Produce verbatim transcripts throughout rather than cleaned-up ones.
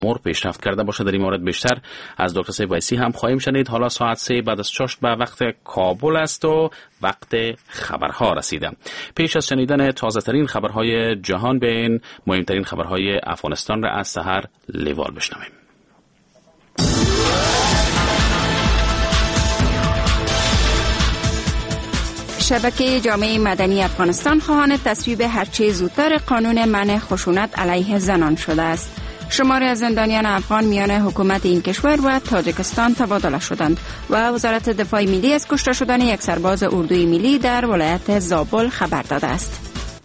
امور پیشرفت کرده باشه. در این مورد بیشتر از دکتر سیف ویسی هم خواهیم شنید. حالا ساعت سه بعد از چاشت به وقت کابل است و وقت خبرها رسیده. پیش از شنیدن تازه ترین خبرهای جهان بین مهمترین خبرهای افغانستان را از سحر لیوال بشنویم. شبکه جامعه مدنی افغانستان خواهان تصویب هرچه زودتر قانون منع خشونت علیه زنان شده است. شماری از زندانیان افغان میان حکومت این کشور و تاجیکستان تبادله شدند و وزارت دفاع ملی از کشته شدن یک سرباز اردوی ملی در ولایت زابل خبر داده است.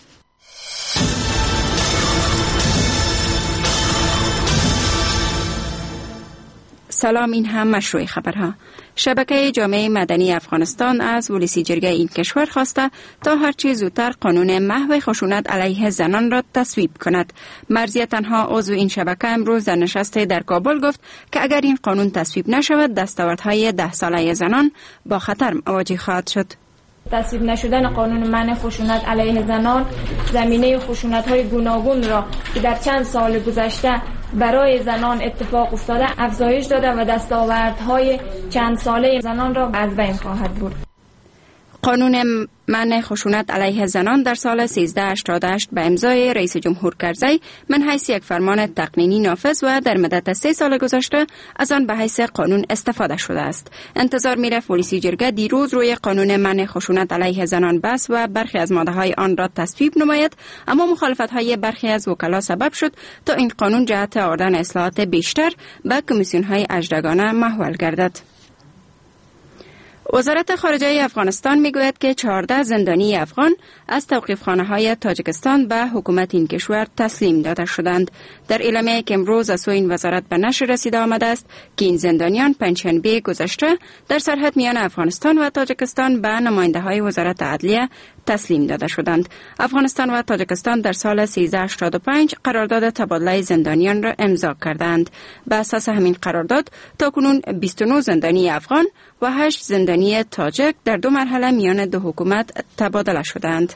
سلام، این هم مشروع خبرها. شبکه جامعه مدنی افغانستان از ولسی جرگه این کشور خواسته تا هرچی زودتر قانون محو خشونت علیه زنان را تصویب کند. مرضیه تنها عضو این شبکه امروز در نشست در کابل گفت که اگر این قانون تصویب نشود دستاوردهای ده ساله زنان با خطر مواجه خواهد شد. تصویب نشدن قانون منع خشونت علیه زنان زمینه خشونت‌های گوناگون را که در چند سال گذشته برای زنان اتفاق افتاده افزایش داده و دستاوردهای چند ساله زنان را از بین خواهد برد. قانون منع خشونت علیه زنان در سال سیزده هشتاد و هشت به امضای رئیس جمهور کرزی من حیث یک فرمان تقنینی نافذ و در مدت سه سال گذشته از آن به حیث قانون استفاده شده است. انتظار می‌رفت ولسی جرگه دیروز روی قانون منع خشونت علیه زنان بس و برخی از ماده‌های آن را تصویب نماید، اما مخالفت‌های برخی از وکلا سبب شد تا این قانون جهت آوردن اصلاحات بیشتر به کمیسیون‌های اجرگانه محول گردد. وزارت خارجه افغانستان میگوید که چهارده زندانی افغان از توقیفخانه‌های تاجیکستان به حکومت این کشور تسلیم داده شدند. در اعلامیه‌ای که امروز از سوی این وزارت به نشر رسیده آمده است که این زندانیان پنجشنبه گذشته در سرحد میان افغانستان و تاجیکستان به نماینده‌های وزارت عدلیه تسلیم داده شدند. افغانستان و تاجیکستان در سال سیزده هشتاد و پنج قرارداد تبادله زندانیان را امضا کردند. به اساس همین قرارداد تاکنون بیست و نه زندانی افغان و هشت زندانی تاجیک در دو مرحله میان دو حکومت تبادله شدند.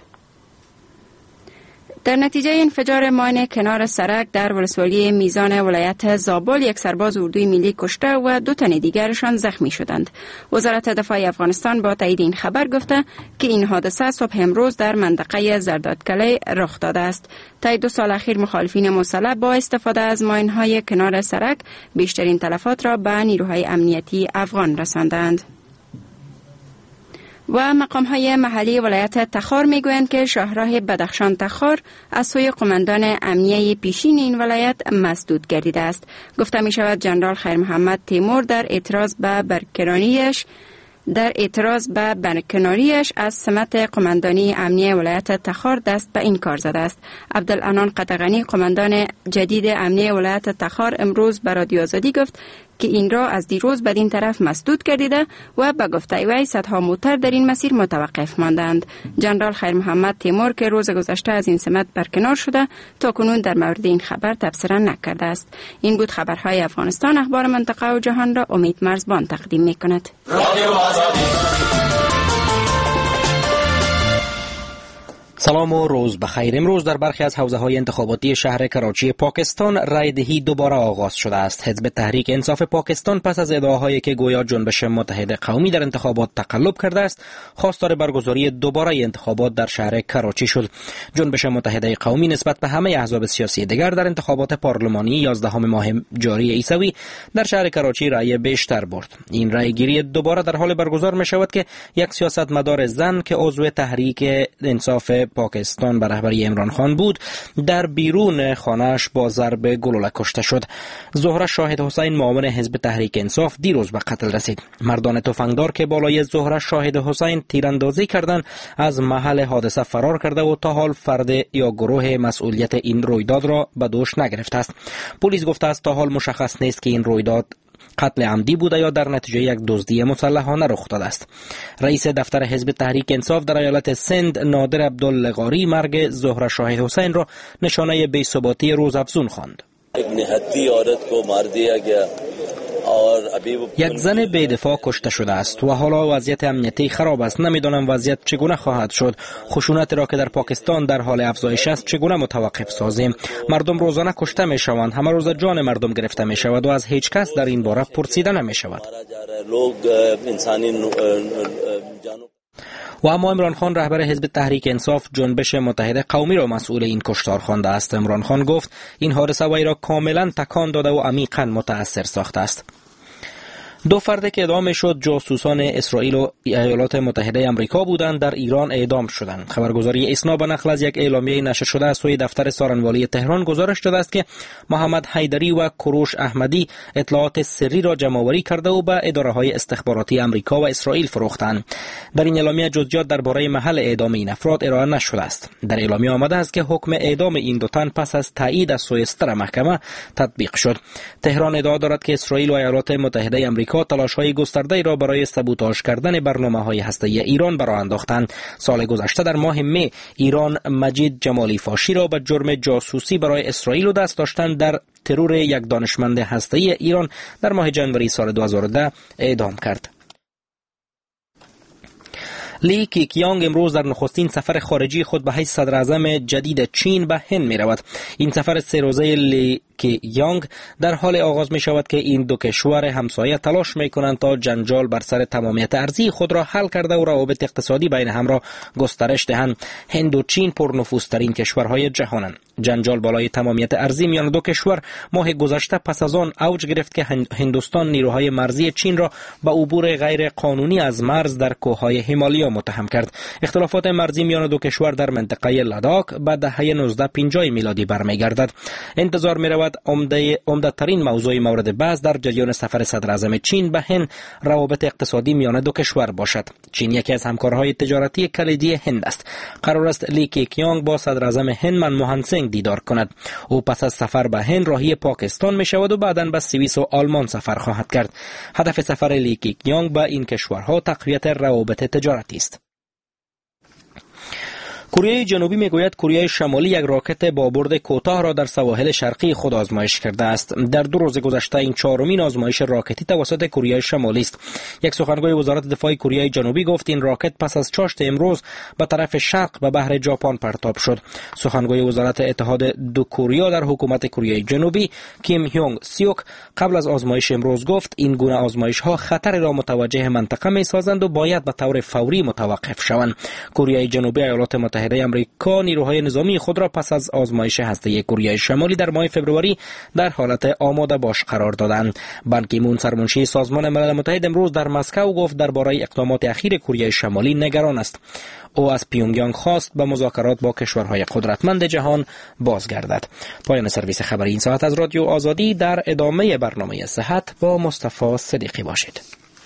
در نتیجه انفجار ماین کنار سرک در ولسوالی میزان ولایت زابل یک سرباز اردوی ملی کشته و دو تن دیگرشان زخمی شدند. وزارت دفاع افغانستان با تایید این خبر گفته که این حادثه صبح امروز در منطقه زردادکلی رخ داده است. تا دو سال اخیر مخالفین مسلح با استفاده از ماین‌های کنار سرک بیشترین تلفات را به نیروهای امنیتی افغان رساندند. و مقام‌های محلی ولایت تخار میگویند که شاهراه بدخشان تخار از سوی قماندان امنیه پیشین این ولایت مسدود گردیده است. گفته می شود جنرال خیر محمد تیمور در اعتراض به برکناریش در اعتراض به برکناریش از سمت قماندانی امنیه ولایت تخار دست به این کار زده است. عبدالعنان قطغنی قماندان جدید امنیه ولایت تخار امروز به رادیو آزادی گفت که این را از دیروز بدین طرف مسدود گردیده و به گفته وی صدها موتر در این مسیر متوقف ماندند. جنرال خیر محمد تیمور که روز گذشته از این سمت برکنار شده تا کنون در مورد این خبر تبصره نکرده است. این بود خبرهای افغانستان. اخبار منطقه و جهان را امید مرزبان تقدیم می‌کند. سلام و روز بخیر. امروز در برخی از حوزه‌های انتخاباتی شهر کراچی پاکستان رای دهی دوباره آغاز شده است. حزب تحریک انصاف پاکستان پس از ادعاهایی که گویا جنبش متحد قومی در انتخابات تقلب کرده است، خواستار برگزاری دوباره انتخابات در شهر کراچی شد. جنبش متحد قومی نسبت به همه احزاب سیاسی دیگر در انتخابات پارلمانی یازدهم ماه جاری عیسوی در شهر کراچی رای بیشتر برد. این رای گیری دوباره در حال برگزار می شود که یک سیاستمدار زن که عضو تحریک انصاف پاکستان به رهبری عمران خان بود در بیرون خانه‌اش با ضرب گلوله کشته شد. زهره شاهد حسین معاون حزب تحریک انصاف دیروز به قتل رسید. مردان تفنگدار که بالای زهره شاهد حسین تیراندازی کردند از محل حادثه فرار کرده و تا حال فرد یا گروه مسئولیت این رویداد را به دوش نگرفته است. پلیس گفته است تا حال مشخص نیست که این رویداد قتل عمدی بوده یا در نتیجه یک دزدی مسلحانه رخ داده است. رئیس دفتر حزب تحریک انصاف در ایالت سند نادر عبداللغاری مرگ زهره شاهد حسین را نشانه بی‌ثباتی روزافزون خواند. एक निहत्ती औरत को मार दिया गया یک زن بی‌دفاع کشته شده است و حالا وضعیت امنیتی خراب است. نمیدانم وضعیت چگونه خواهد شد. خشونت را که در پاکستان در حال افزایش است چگونه متوقف سازیم؟ مردم روزانه کشته می شوند، همه روز جان مردم گرفته می شود و از هیچ کس در این باره پرسیده نمی شود. و اما عمران خان رهبر حزب تحریک انصاف جنبش متحد قومی را مسئول این کشتار خوانده است. عمران خان گفت این حادثه وی را کاملا تکان داده و عمیقا متاثر ساخته است. دو فرد که اعدام شد جاسوسان اسرائیل و ایالات متحده آمریکا بودند در ایران اعدام شدند. خبرگزاری اسنا به نقل از یک اعلامیه نشر شده از سوی دفتر سارنوالی تهران گزارش داده است که محمد حیدری و کوروش احمدی اطلاعات سری را جمع‌آوری کرده و به اداره‌های استخباراتی آمریکا و اسرائیل فروختند. در این اعلامیه جزئیات درباره محل اعدام این افراد ارائه نشده است. در اعلامیه آمده است که حکم اعدام این دو تن پس از تایید از سوی ستر محکمه تطبیق شد. تهران ادعا دارد که اسرائیل و ایالات متحده آمریکا تلاش‌های گسترده‌ای را برای سابوتاژ کردن برنامه‌های هسته‌ای ایران برآ انداختند. سال گذشته در ماه می ایران مجید جمالی فاشی را به جرم جاسوسی برای اسرائیل و دست داشتن در ترور یک دانشمند هسته‌ای ایران در ماه ژانویه سال دو هزار و ده اعدام کرد. لی کیکیانگ امروز در نخستین سفر خارجی خود به حیث صدر اعظم جدید چین به هند می رود. این سفر سه روزه لی کیکیانگ در حال آغاز می شود که این دو کشور همسایه تلاش می کنند تا جنجال بر سر تمامیت ارضی خود را حل کرده و روابط اقتصادی بین هم را گسترش دهند. هند و چین پرنفوذترین کشورهای جهانند. جنجال بالای تمامیت ارضی میان دو کشور ماه گذشته پس از آن اوج گرفت که هندوستان نیروهای مرزی چین را به عبور غیر قانونی از مرز در کوههای هیمالیا متهم کرد. اختلافات مرزی میان دو کشور در منطقه لداک به دهه نوزده پنجاه میلادی برمیگردد. انتظار میرود عمده عمده ترین موضوع مورد بحث در جریان سفر صدر اعظم چین به هند روابط اقتصادی میان دو کشور باشد. چین یکی از همکارهای تجارتی کلیدی هند است. قرار است لی کیکیانگ با صدر اعظم هند منموهن سینگ دیدار کند. او پس از سفر به هند راهی پاکستان می شود و بعداً به سوئیس و آلمان سفر خواهد کرد. هدف سفر لی کیکیانگ به این کشورها تقویت روابط تجارتی است. کره جنوبی میگوید کره شمالی یک راکت با برد کوتاه را در سواحل شرقی خود آزمایش کرده است. در دو روز گذشته این چهارمین آزمایش راکتی توسط کره شمالی است. یک سخنگوی وزارت دفاع کره جنوبی گفت این راکت پس از چاشت امروز به طرف شرق به بحر ژاپن پرتاب شد. سخنگوی وزارت اتحاد دو کره در حکومت کره جنوبی کیم هیونگ سیوک قبل از آزمایش امروز گفت این گونه آزمایش ها خطر را متوجه منطقه می سازند و باید به طور فوری متوقف شوند. کره جنوبی ایالات متحده آمریکا نیروهای نظامی خود را پس از آزمایش هسته‌ای کره شمالی در ماه فوریه در حالت آماده باش قرار دادند. بان کی مون سرمنشی سازمان ملل متحد امروز در مسکو گفت درباره اقدامات اخیر کره شمالی نگران است. او از پیونگیانگ خواست به مذاکرات با کشورهای قدرتمند جهان بازگردد. پایان سرویس خبری این ساعت از رادیو آزادی. در ادامه برنامه صحت با مصطفی صدیقی باشید.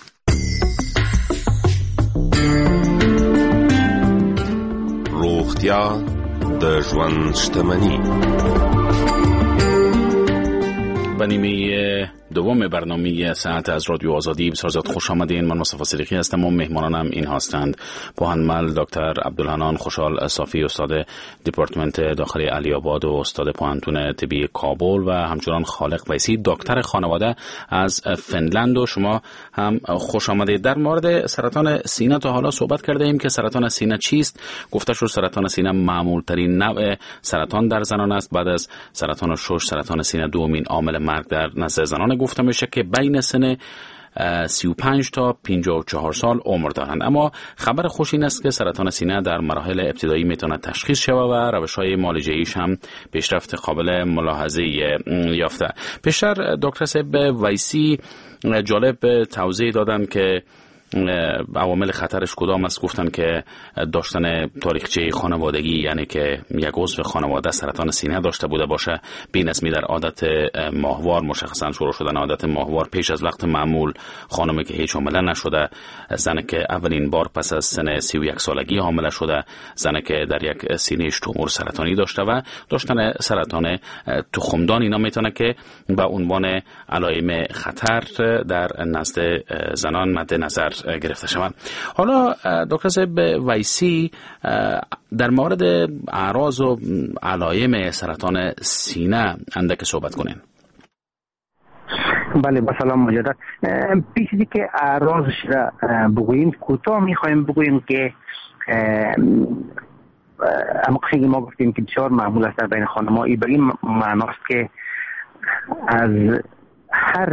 روغتیا د ژوند شتمني. به نیمه دوم برنامه ساعت از رادیو آزادی بسیار زیاد خوش آمدین. من مصطفی صدیقی هستم و مهمانانم این هستند: پوهنمل دکتر عبدالحنان خوشحال صافی، استاد دپارتمنت داخلی علی آباد و استاد پوهنتون طبی کابل، و همچنان خالق ویسی دکتر خانواده از فنلند. و شما هم خوش آمدید. در مورد سرطان سینه تا حالا صحبت کرده ایم که سرطان سینه چیست. گفته شد سرطان سینه معمول ترین نوع سرطان در زنان است. بعد از سرطان شش سرطان سینه دومین عامل مرگ در نزد زنان گفته میشه که بین سن سی و پنج تا پنجاه و چهار سال عمر دارند. اما خبر خوش این است که سرطان سینه در مراحل ابتدایی میتونه تشخیص شود و روش‌های معالجه‌ایش هم پیشرفت قابل ملاحظه یافته. پیشتر دکتر صاحب ویسی جالب توضیح دادن که عوامل خطرش کدام است. گفتن که داشتن تاریخچه خانوادگی، یعنی که یک عضو خانواده سرطان سینه داشته بوده باشه، بی‌نظمی در عادت ماهوار، مشخصا شروع شدن عادت ماهوار پیش از وقت معمول، خانمی که هیچ حامله نشده، زنی که اولین بار پس از سن سی و یک سالگی حامله شده، زنی که در یک سینه‌اش تومور سرطانی داشته و داشتن سرطان تخمدان، اینا میتونه که به عنوان علائم خطر در نزد زنان مد نظر گرفته شوند. حالا دکتر صاحب ویسی در مورد اعراض و علائم سرطان سینه اندک صحبت کنین. بله با سلام مجدد. پیش از که اعراضش را بگوییم کوتاه میخوایم بگوییم که اما خیلی ما گفتیم که بسیار معمول است در بین خانم‌ها. این به این معناست که از هر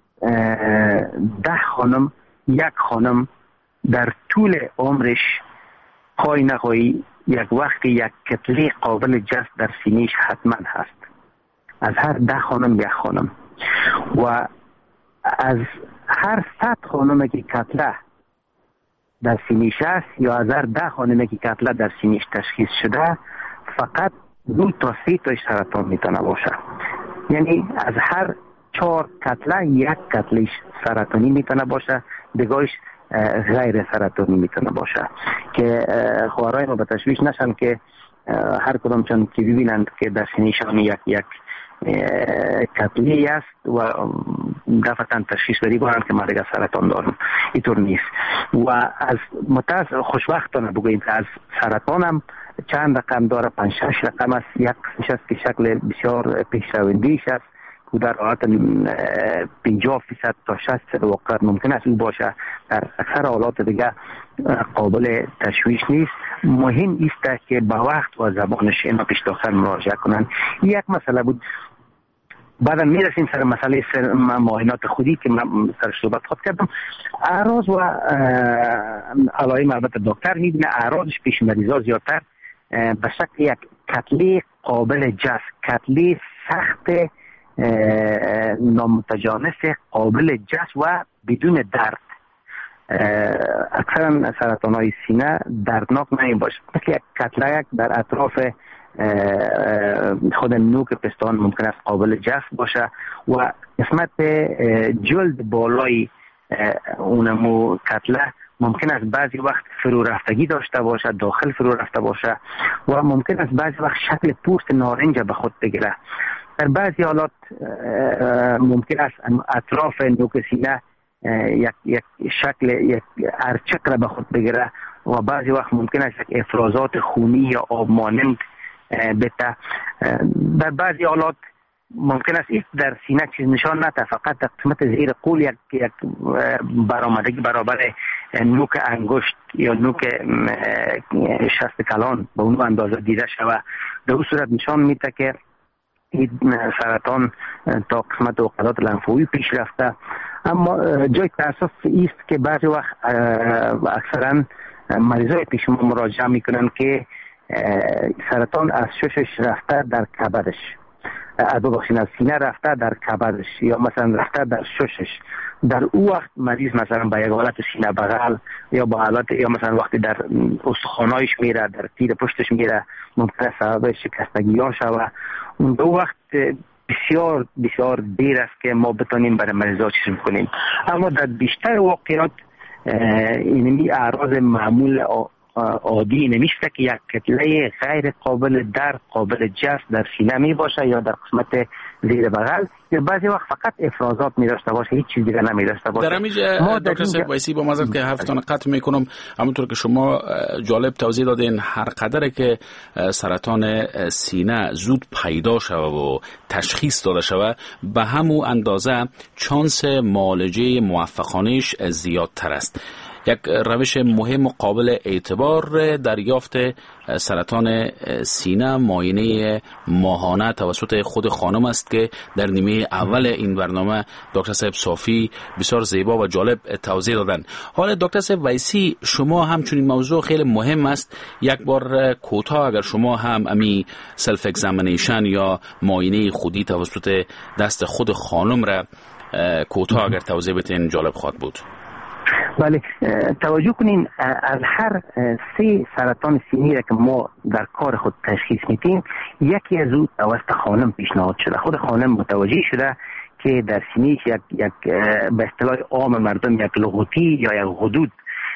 ده خانم یک خانم در طول عمرش خواهی نخواهی یک وقتی یک کتله قابل جست در سینهش حتما هست. از هر ده خانم یک خانم. و از هر صد خانم که کتله در سینهش است یا از هر ده خانم که کتله در سینهش تشخیص شده فقط دو تا سه تاش سرطان میتونه باشه. یعنی از هر چهار کتله یک کتلهش سرطانی میتونه باشه، دیگه‌اش غیر سرطانی میتونه باشه. که خواهرای ما به تشویش نشن که هر کدام چون که ببینند که در سینه‌شان یک یک کتلی است و دفعتاً تشخیص بدی گوهند که ما دیگه سرطان دارم. اینطور نیست. و از متاسف خوشبختانه بگوییم که از سرطان هم چند رقم داره، پنج شش رقم است. یک قسمش است که شکل بسیار پیشروندیش است که در حالت پنجاه فیصد تا شصت فیصد وقت ممکن است او باشه. در اکثر حالات دیگه قابل تشویش نیست. مهم است که با وقت و زبانش اینا پیش داخل مراجعه کنن. یک مسئله بود. بعدا میرسیم سر مسئله سر معاینات خودی که من سر صحبت خود کردم. اعراض و علائم البته دکتر میبینه اعراضش پیش مریضا زیادتر به شکل یک کتله قابل جذب، کتله سخت نامتجانس قابل جذب و بدون درد. اکثرا سرطان های سینه دردناک نمی باشه، مثل یک کتله در اطراف خود نوک پستان ممکن است قابل جذب باشه و قسمت جلد بالای اونمو کتله ممکن است بعضی وقت فرو رفتگی داشته باشه، داخل فرو رفته باشه و ممکن است بعضی وقت شکل پوست نارنج به خود بگیره. در بعضی حالات ممکن است اطراف نوک سینه یک یک شکل یک ارچق را به خود بگیره و بعضی وقت ممکن است یک افرازات خونی یا آب مانند بده. در بعضی حالات ممکن است در سینه چیز نشان نده، فقط در قسمت زیر قول یک یک برآمدگی برابر نوک انگشت یا نوک شست کلان به اون اندازه دیده شود. در اون صورت نشان میده که این سرطان تا قسمت عقدات لنفاوی پیش رفته. اما جای تاسف است که بعضی وقت اکثرا مریضای پیش ما مراجعه میکنن که سرطان از ششش رفته در کبدش، ببخشید از سینه رفته در کبدش یا مثلا رفته در ششش. در او وقت مریض مثلا با یک حالت سینه بغل یا با حالت یا مثلا وقتی در استخوانایش میره، در تیر پشتش میره، ممکن است سبب شکستگی ها شود. اون دو وقت بسیار بسیار دیر است که ما بتونیم برای مریضا چیز بکنیم. اما در بیشتر واقعات اینمی اعراض معمول عادی نمیشه که یک کتله غیر قابل درد قابل جذب در سینه می باشه یا در قسمت زیر بغل یا بعضی وقت فقط افرازات می داشته باشه، هیچ چیز دیگه نمی داشته باشه. در همینجا دکتر سید ویسی با معذرت که حرفتان قطع میکنم، همونطور که شما جالب توضیح دادین هر قدر که سرطان سینه زود پیدا شوه و تشخیص داده شوه به همون اندازه چانس معالجه موفقانش زیادتر است. یک روش مهم و قابل اعتبار دریافت سرطان سینه معاینه ماهانه توسط خود خانم است که در نیمه اول این برنامه دکتر صاحب صافی بسیار زیبا و جالب توضیح دادن. حالا دکتر صاحب ویسی شما همچنین موضوع خیلی مهم است، یک بار کوتاه اگر شما هم امی سلف اگزامینیشن یا معاینه خودی توسط دست خود خانم را کوتاه اگر توضیح بدین جالب خواهد بود. بله، توجه کنین از هر سه سرطان سینه را که ما در کار خود تشخیص میدیم یکی از او توسط خانم پیشنهاد شده. خود خانم متوجه شده که در سینه‌اش یک یک به اصطلاح عام مردم یک لغوتی یا یک حدود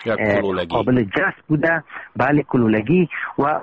قابل جذب بوده. بله، کلولگی و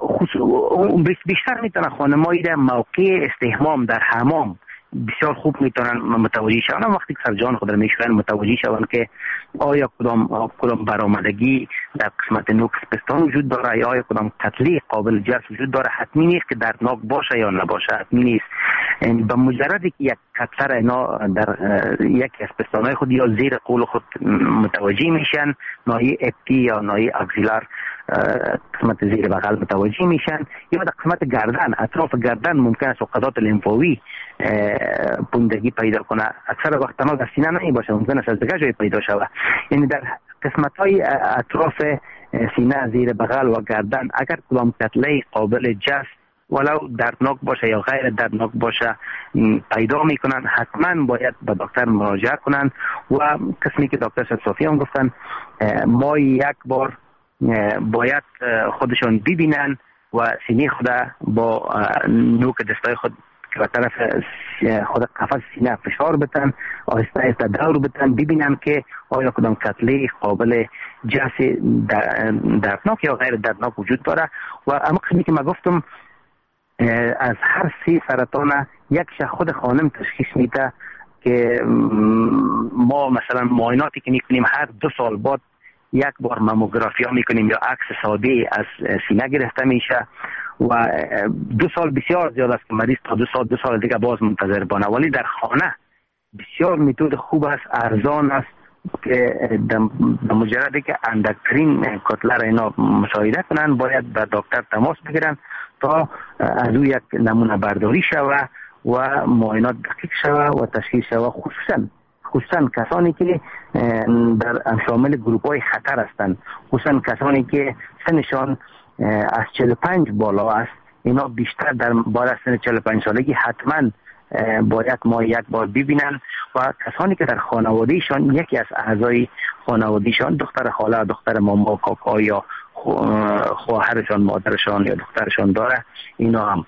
بیشتر میتونه خانمایی در موقع استحمام در حمام بسیار خوب میتونن متوجه شون. وقتی که سرجان خود را میشون متوجه شون که آیا کدام کدام برآمدگی در قسمت نوک پستان وجود داره یا آیا کدام کتله قابل جذب وجود داره. حتمی نیست که دردناک باشه یا نباشه، حتمی نیست. یعنی به مجردی که یک کتلر اینا در یکی از پستانهای خود یا زیر قول خود متوجه میشن، ناحیه اپی یا ناحیه اکسیلار قسمت زیر بغل متوجه میشن، یا در قسمت گردن اطراف گردن ممکن است عقدات لیمفاوی پوندگی پیدا کنه. اکثر وقت تنها در سینه نمی باشه، ممکن است از دیگر جای پیدا شود. یعنی در قسمت های اطراف سینه زیر بغل و گردن اگر کدام کتله قابل جست ولو دردناک باشه یا غیر دردناک باشه پیدا میکنن، حتما باید به دکتر مراجعه کنن. و قسمی که دکتر شد صافی هم گفتن ما یک بار باید خودشان ببینن و سینه خود با نوک دستای خود که به طرف خود قفس سینه فشار بدن، آهسته آهسته دور بدن، ببینن که آیا کدام کتله قابل جس دردناک یا غیر دردناک وجود داره. و اما قسمی که ما گفتم از هر سی سرطان یک شخص خود خانم تشخیص میده که ما مثلا معایناتی که میکنیم هر دو سال بعد یک بار ماموگرافی ها میکنیم یا عکس ساده از سینه گرفته میشه و دو سال بسیار زیاد است که مریض تا دو سال دو سال دیگه باز منتظر بانه، ولی در خانه بسیار میتود خوب است، ارزان است که به مجردی که اندکترین کتله را اینا مشاهده کنن باید به دکتر تماس بگیرن تا از او یک نمونه برداری شود و معاینات دقیق شود و تشخیص شود. خصوصا خصوصا کسانی که در شامل گروپ های خطر هستند، خصوصا کسانی که سنشان از چهل و پنج بالا است، اینا بیشتر در بالا از سن چهل و پنج سالگی حتما باید ما یک بار ببینن. و کسانی که در خانوادهشان یکی از اعضای خانوادهشان دختر خاله، دختر ماما، کاکا یا خواهرشان، مادرشان یا دخترشان داره، اینا هم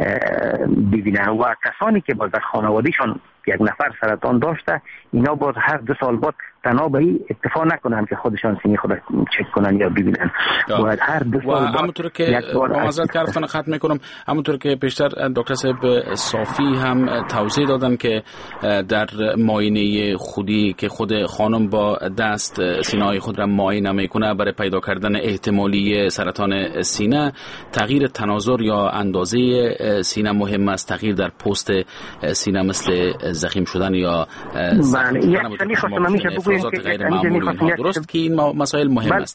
ببینن. و کسانی که باز در خانوادهشان یک نفر سرطان داشته، اینا باز هر دو سال بعد تنها به این اتفاق نکنن که خودشان سینه خود چک کنن یا ببینن. باید هر دو سال بعد همونطور که معذرت کردم ختم میکنم، همونطور که پیشتر دکتر صاحب صافی هم توضیح دادن که در معاینه خودی که خود خانم با دست سینه‌های خود را معاینه میکنه برای پیدا کردن احتمالی سرطان سینه، تغییر تناظر یا اندازه سینه مهم است، تغییر در پوست سینه مثل زخیم شدن یا بله یک خواستم همیشه بگویم که غیر معمولی درست که این مسائل مهم است.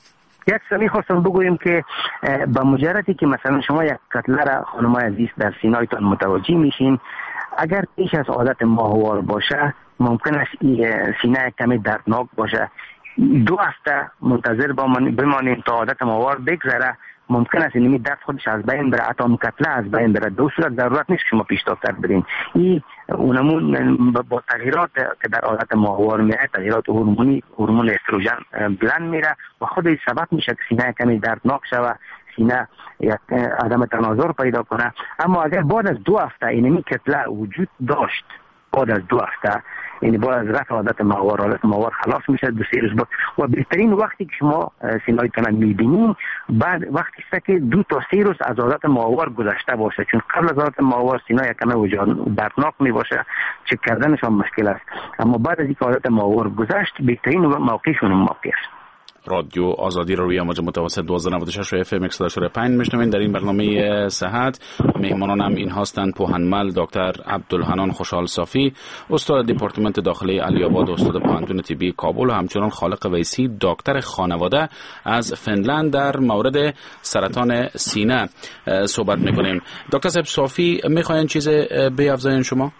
یک سمی خواستم بگویم که با مجردی که مثلا شما یک کتله را خانمای عزیز در سینه‌تان متوجه میشین، اگر پیش از عادت ماهوار باشه ممکن است سینه کمی دردناک باشه، دو هفته منتظر بمانیم تا عادت ماهوار بگذره، ممکن است اینمی درد خودش از بین بره، اتم کتله از بین بره. دو صورت ضرورت نیست شما پیش دکتر برین. این اونمون با تغییرات که در عادت ماهوار میره، تغییرات هورمونی، هورمون استروژن بلند میره و خودش سبب میشه که سینه کمی دردناک شوه، سینه یک عدم تناظر پیدا کنه. اما اگر بعد از دو هفته اینمی کتله وجود داشت، بعد از دو هفته یعنی با از رفع عادت ماهوار، عادت ماهوار خلاص میشه دو سه روز بعد. و بهترین وقتی که شما سینه‌تان میبینید بعد وقتی است که دو تا سه روز از عادت ماهوار گذشته باشه، چون قبل از عادت ماهوار سینه یکم وجود دردناک میباشه، چک کردنشان مشکل است. اما بعد از اینکه عادت ماهوار گذشت بهترین موقعشون موقع است. رادیو آزادی رو روی موج متوسط دوازده نود و شش و اف ام صد و پنج میشنوین. در این برنامه صحت مهمانان هم این هستند: پوهنمل دکتر عبدالحنان خوشحال صافی، استاد دپارتمنت داخلی علی آباد، استاد پانتون طبی کابل، و همچنان خالق ویسی دکتر خانواده از فنلند در مورد سرطان سینه صحبت میکنیم. دکتر صاحب صافی، میخواین چیز بیافزاین شما؟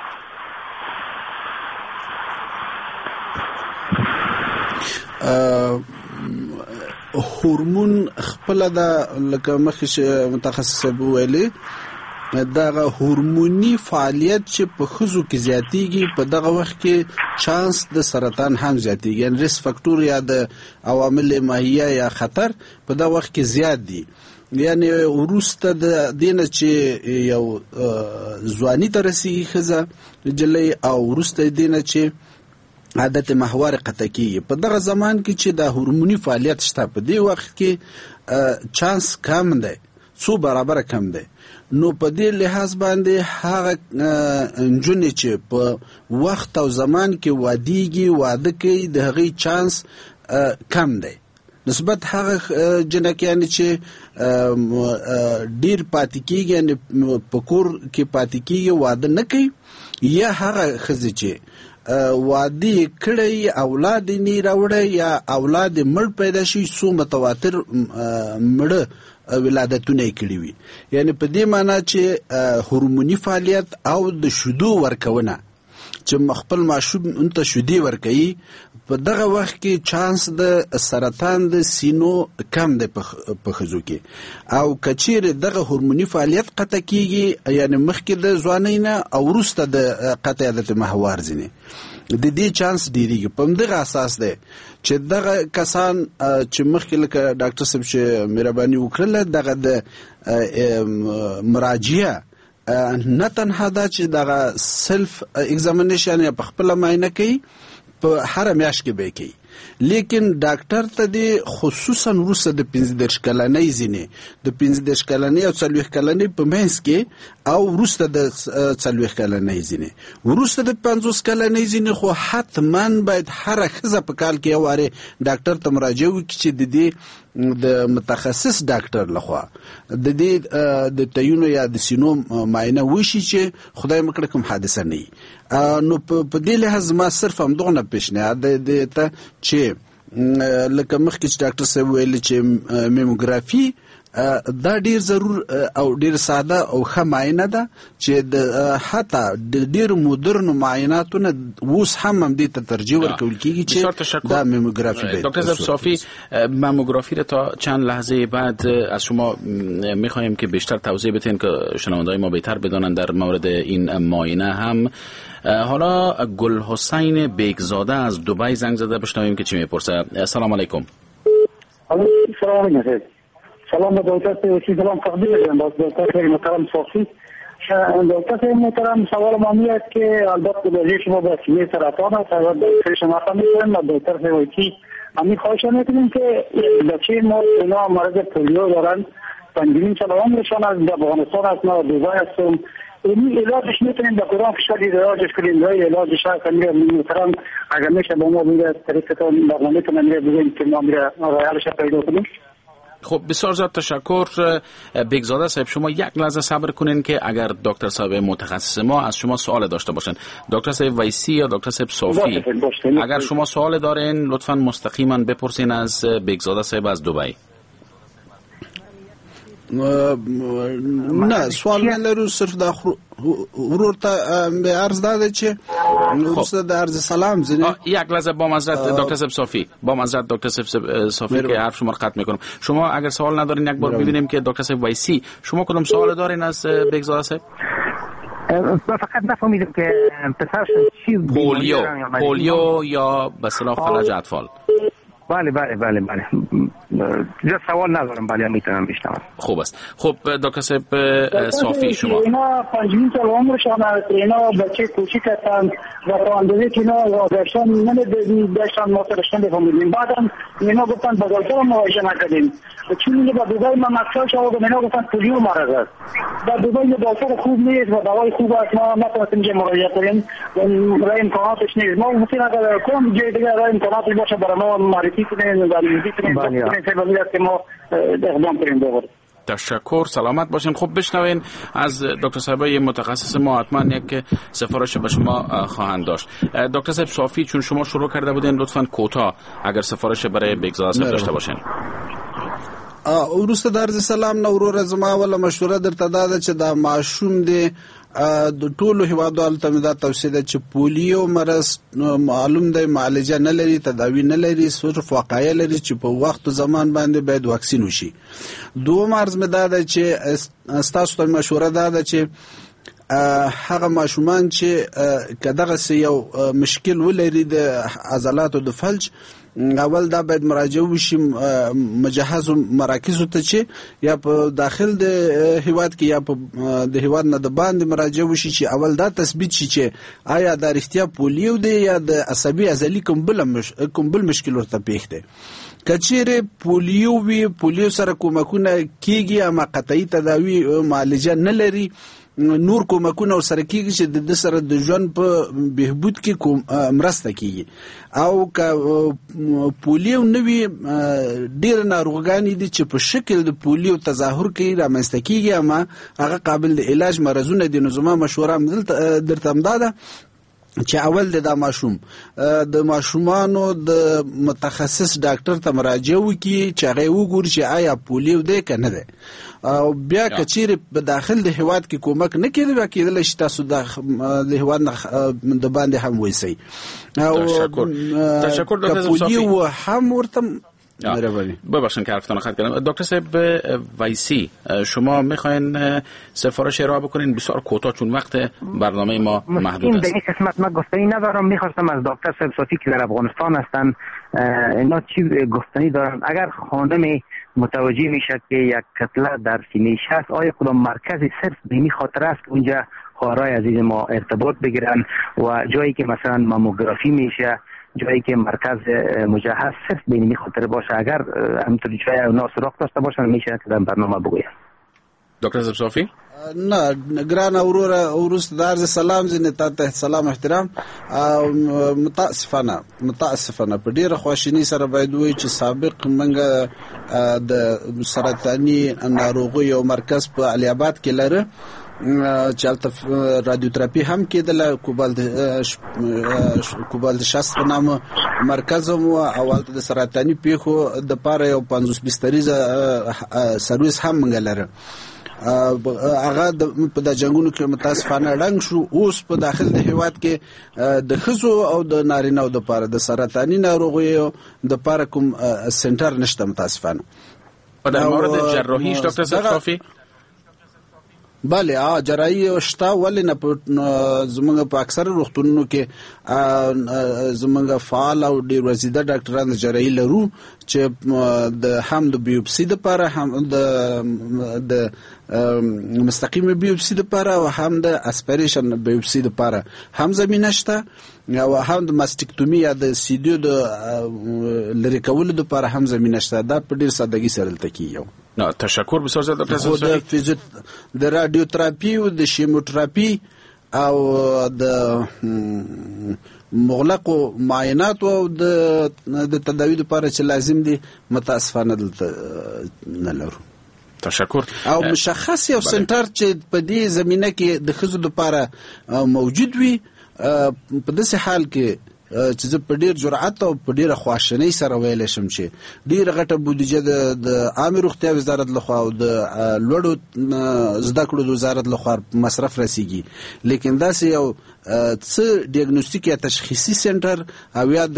هورمون خپل د لکه مخکې متخصص ویلي دغه هورموني فعالیت چې په ښځو کې زیاتیږي، په دغه وخت کې چانس د سرطان هم زیاتیږي، یعنی ریسک فاکتور یا د عوامل ماهیه یا خطر په دغه وخت کې زیات دي. یعنی وروسته د دینه چې یو ځواني ته رسیږي ښځه نجلۍ، او وروسته دینه چې عادت محور قطع کیږي، په دغه زمان کې چې د هورموني فعالیت شته په دې وخت کې چانس کم دی، څو برابر کم دی. نو په دې لحاظ باندې هغه نجونې چې په وخت او زمان کې واديږي، واده کوي، د هغې چانس کم دی نسبت هغه جنکیان چې ډیر پاتې کیږي، یعنی په کور کې پاتې کیږي، واده نه کوي، یا هغه ښځې چې واده کړی اولاد نه راوړی یا اولاد مړ پیدا شي څو متواتر مړه ولادتونه کړي وي. یعنی په دې معنی چې هورموني فعالیت او د شیدو ورکونه چې خپل ماشوم ته شیدې ورکوي په دغه وخت کې چانس د سرطان د سینو کم دی په ښځو کې. او کچیر دغه هورموني فعالیت قطع کیږي یعنی مخکې د ځوانۍ نه او وروسته د قطع عادت محور ځینې د دې چانس ډیریږي. په همدغه اساس دی چې دغه کسان چې مخکې لکه ډاکټر صاحب چې مهرباني وکړله دغه د مراجعه نه تنها دا چې دغه سلف اگزامینیشن یا په خپله معاینه کوي په هر میاشت کې به کوي، لیکن ډاکټر ته د خصوصا وروسته د پنځه دېرش کلنۍ ځینې د پنځه دېرش کلنۍ او څلوېښت کلنۍ په منځ کې او وروسته د څلوېښت کلنۍ ځینې وروسته د پنځوس کلنۍ ځینې خو حتما باید هره ښځه په کال کې یو وارې ډاکټر ته مراجعه وکړي چې د دې د متخصص ډاکټر لخوا د دې د تیونو یا د سینو معاینه وشي چې خدای مکړه کوم حادثه نه وي. نو په دې لحاظ ما صرف همدغه پیشنهاد دی ته چې لکه مخکې چې ډاکټر صاحب ویل چې میموګرافي دا ډیر ضرور او ډیر ساده او ښه معاینه ده چې د حتی د ډیر مدرن معایناتونه اوس هم هم دې ته ترجیح ورکول کیږي چې دا میموگرافی باید. دکتر صاحب صافی، ماموگرافی را تا چند لحظه بعد از شما میخوایم که بیشتر توضیح بدین که شنونده‌های ما بهتر بدانند در مورد این معاینه هم. حالا گل حسین بیگزاده از دبی زنگ زده، بشنویم که چی میپرسه. سلام علیکم. سلام علیکم. سلام دکتر صاحب، سلام تقدیم می‌کنم دکتر محترم صافی. دکتر محترم، سوال ما میاد که البته به شما با سینه سرطان است و دکتر شما فهمیدن و دکتر صاحبی همین خواهش می‌کنیم که بچه ما اینا مرض پولیو دارن، پنجمین سال عمرشان از افغانستان است، ما دبی هستم. این علاجش میتونیم به قرآن کشوری علاجش کنیم، رای علاجش هست. امیر محترم اگر میشه با ما بگید طریقتون برنامه تون امیر بگید که ما میره رایالش پیدا کنیم. خب بسیار زیاد تشکر. بیگزاده صاحب، شما یک لحظه صبر کنین که اگر دکتر صاحب متخصص ما از شما سوال داشته باشن، دکتر صاحب ویسی یا دکتر صاحب صافی، اگر شما سوال دارین لطفا مستقیما بپرسین از بیگزاده صاحب از دبی. نه سوال نلرو، صرف دا ورور ته به عرض داده چې ورسته د عرض سلام زنی. یک لحظه با معذرت دکتر صاحب صافی، با معذرت دکتر صاحب صافی که حرف شما قطع میکنم. شما اگر سوال ندارین یک بار ببینیم که دکتر صاحب ویسی شما کدوم سوال دارین از بیگزاده صاحب؟ فقط نفهمیدم که پسرشون چی پولیو پولیو یا به اصطلاح فلج اطفال. بله بله بله بله جا سوال ندارم، بله میتونم بشنوم. خوب است. خب دکتر صاحب صافی، شما اینا پنجمین سال عمرشان است، اینا بچه کوچیک هستند و تا اندازه که اینا داشتن نمیداشتن ما سرشتن بفهمیدیم. بعدم اینا گفتن بزرگتر مواجه نکردیم، چون اینه با دبی ما مکتب شد و اینا گفتن پولیو مرض است. با دبی دکتر خوب نیست و دوای خوب است، ما نتونستیم که مراجعه کنیم، رای امکاناتش نیست. ما ممکن اگر کم جای دیگر رای امکاناتی باشه برای ما معرفی کنیم و معرفی کنیم. تشکر، سلامت باشین. خب بشنوین از دکتر صاحبای متخصص ما، حتما یک سفارش به شما خواهند داشت. دکتر صاحب صافی، چون شما شروع کرده بودین لطفاً کوتاه اگر سفارش برای بیگزاده صاحب داشته باشین. ورسته در سلام نو ورور زما ولا مشوره درته داده چې دا معشوم دی د ټولو هیوادوالو ته دا توصیه ده چې پولیو مرض معلوم دی، معالجه نه لري، تداوی نه لري، صرف وقایع لري چې په وخت و زمان باندې باید واکسین وشي. دوم عرض مې دا ده چې ستاسو ته مشوره دا ده چې هغه ماشومان چې کداغه یو مشکل ولري د عضلاتو د فلج، اول دا باید مراجعه وشي مجهز مراکز ته چې یا په داخل د هیواد کې یا په د هیواد نه د باندې مراجعه وشي چې اول دا تثبیت شي چې آیا دا رښتیا پولیو دی یا د عصبي عضلې کوم بل مش... کوم بل مشکل ورته پیښ دی. کچېره پولیو وی پولیو سره کومکونه کیږي اما قطعي تداوی معالجه نه لري، نور کومکونه ورسره کیږي چې د سره د ژوند په بهبود کې کوم مرسته کیږي. او که پولیو نوی ډیر ناروغانی دي چې په شکل د پولیو تظاهر کوي رامنځته کیږي اما هغه قابل د علاج مرزونه دي. نو زما مشوره درته امداده چې اول د ماشوم د ماشومانو د متخصص ډاکټر ته مراجعه وکړي چې هغه وګوري چې آیا پولیو دی که نه دی. او بیا که چیرې په داخل د هیواد کې کومک نه کېدی بیا کېدلی چې تاسو د هیواد نه د باندې هم ویسئ. تشکر دکتر پولیو هم ورته ببخشید که حرفتان خط کردم. دکتر صاحب ویسی شما میخواین سفارش ارائه بکنین بسیار کوتاه چون وقت برنامه ما محدود است. در این قسمت من گفتنی ندارم. میخواستم از دکتر صاحب صافی که در افغانستان هستن اینا چی گفتنی دارن. اگر خانم متوجه میشه که یک کتله در سینه هست آیا کدام مرکزی صرف به این خاطر است اونجا خواهرای عزیز ما ارتباط بگیرن و جایی که مثلا ماموگرافی میشه جایی که مرکز مجهز صرف به این خاطر باشه اگر همینطوری جای اونا سراغ داشته باشن میشه که در برنامه بگویم. دکتر صافی نه ګران اورور ورست د عرض سلام زنه ته سلام احترام. متاسفانه متاسفانه په ډیره خواشینی سره باید وایي چې سابق منګه د سرطاني ناروغي او مرکز په علي آباد کې لره چالت رادیوتراپي هم کېدله. کوبالت کوبالت شاست په نامه مرکز مو اول د سرطاني پیښو د پاره یو پنځوس بستریزه سرویس هم منګه لره. هغه په د جنگونو کې متاسفانه رنګ شو. اوس په داخل د هیواد کې د خزو او د نارینه او د پاره د سرطاني ناروغیو د پاره کوم سنټر نشته متاسفانه. در مورد جراحیش دکتر صافی بله ا جراحي شته ولې نه زمونږ په اکثر روغتونونو کې زمونږ فعال او ډیر وزیده ډاکټران جراحي لرو چې د هم د بیوپسي لپاره هم د د مستقیم بیوپسي لپاره او هم د اسپیریشن بیوپسي لپاره هم زمينه شته او هم د ماستیکټومي یا د سیډیو د لری کولو لپاره هم زمينه شته. دا په ډیر سادهګي سره تکیو. نه تشکر بسیار زیاد دکتر صافی. د فیزیو د رادیوتراپي او د شیموتراپي او د مغلقو معاینات او د د تداوی لپاره چې لازم دي متاسفانه دلته نه لرو. تشکر. او مشخص یو سنټر چې په دې زمينه کې د خزو لپاره موجود وي په داسې حال کې چې زه په ډیر جرأت او په ډیره خواشنۍ سره ویل شم چې ډیره غټه بودیجه د عامه روغتیا وزارت لخوا او د لوړو زده کړو د وزارت لخوا مصرف رسیږي لیکن داسې یو څه ډیاګنوستیک یا تشخیصي سنټر او یا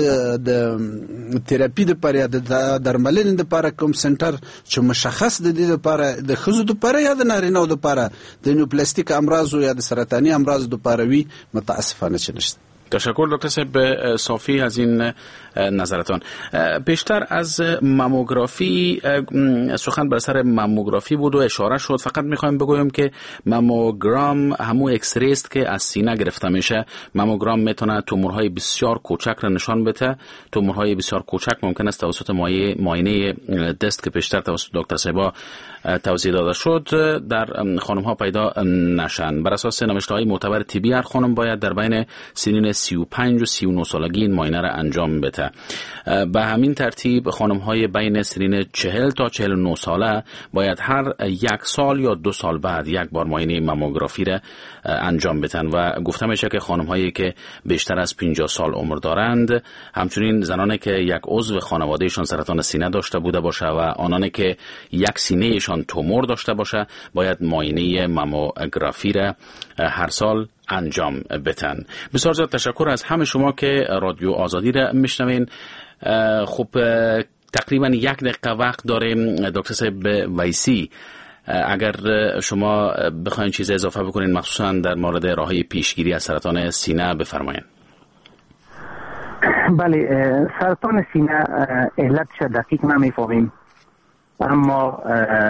د تراپی لپاره یا د درملنې لپاره کوم سنټر چې مشخص د دې لپاره د خزو لپاره یا د نارینه‌و لپاره د نیوپلاستیک امراض یا د سرطاني امراض لپاره وي متاسفانه چې نشته. تشکر دکتر صاحب صافی از این نظرتان. بیشتر از ماموگرافی سخن بر سر ماموگرافی بود و اشاره شد. فقط میخوایم بگویم که ماموگرام همون اکسری است که از سینه گرفته میشه. ماموگرام میتونه تومورهای بسیار کوچک را نشان بده. تومورهای بسیار کوچک ممکن است توسط معاینه دست که بیشتر توسط دکتر صاحب توضیح داده شد در خانم ها پیدا نشن. بر اساس نوشته‌های معتبر طبی هر خانم باید در بین سنین سی و پنج و سی و نه سالگی این معاینه را انجام بده. به همین ترتیب خانم های بین سنین چهل تا چهل و نه ساله باید هر یک سال یا دو سال بعد یک بار معاینه ماموگرافی را انجام بدن و گفته میشه که خانم هایی که بیشتر از پنجاه سال عمر دارند، همچنین زنانی که یک عضو خانوادهشان سرطان سینه داشته بوده باشه و آنانی که یک سینهشان تومور داشته باشه باید معاینه ماموگرافی را هر سال انجام بدن. بسیار زیاد تشکر از همه شما که رادیو آزادی را میشنوین. خب تقریبا یک دقیقه وقت داریم. دکتر صاحب ویسی، اگر شما بخواین چیز اضافه بکنین مخصوصا در مورد راههای پیشگیری از سرطان سینه بفرمایید. بله، سرطان سینه علتش دقیق نمیفهمیم، اما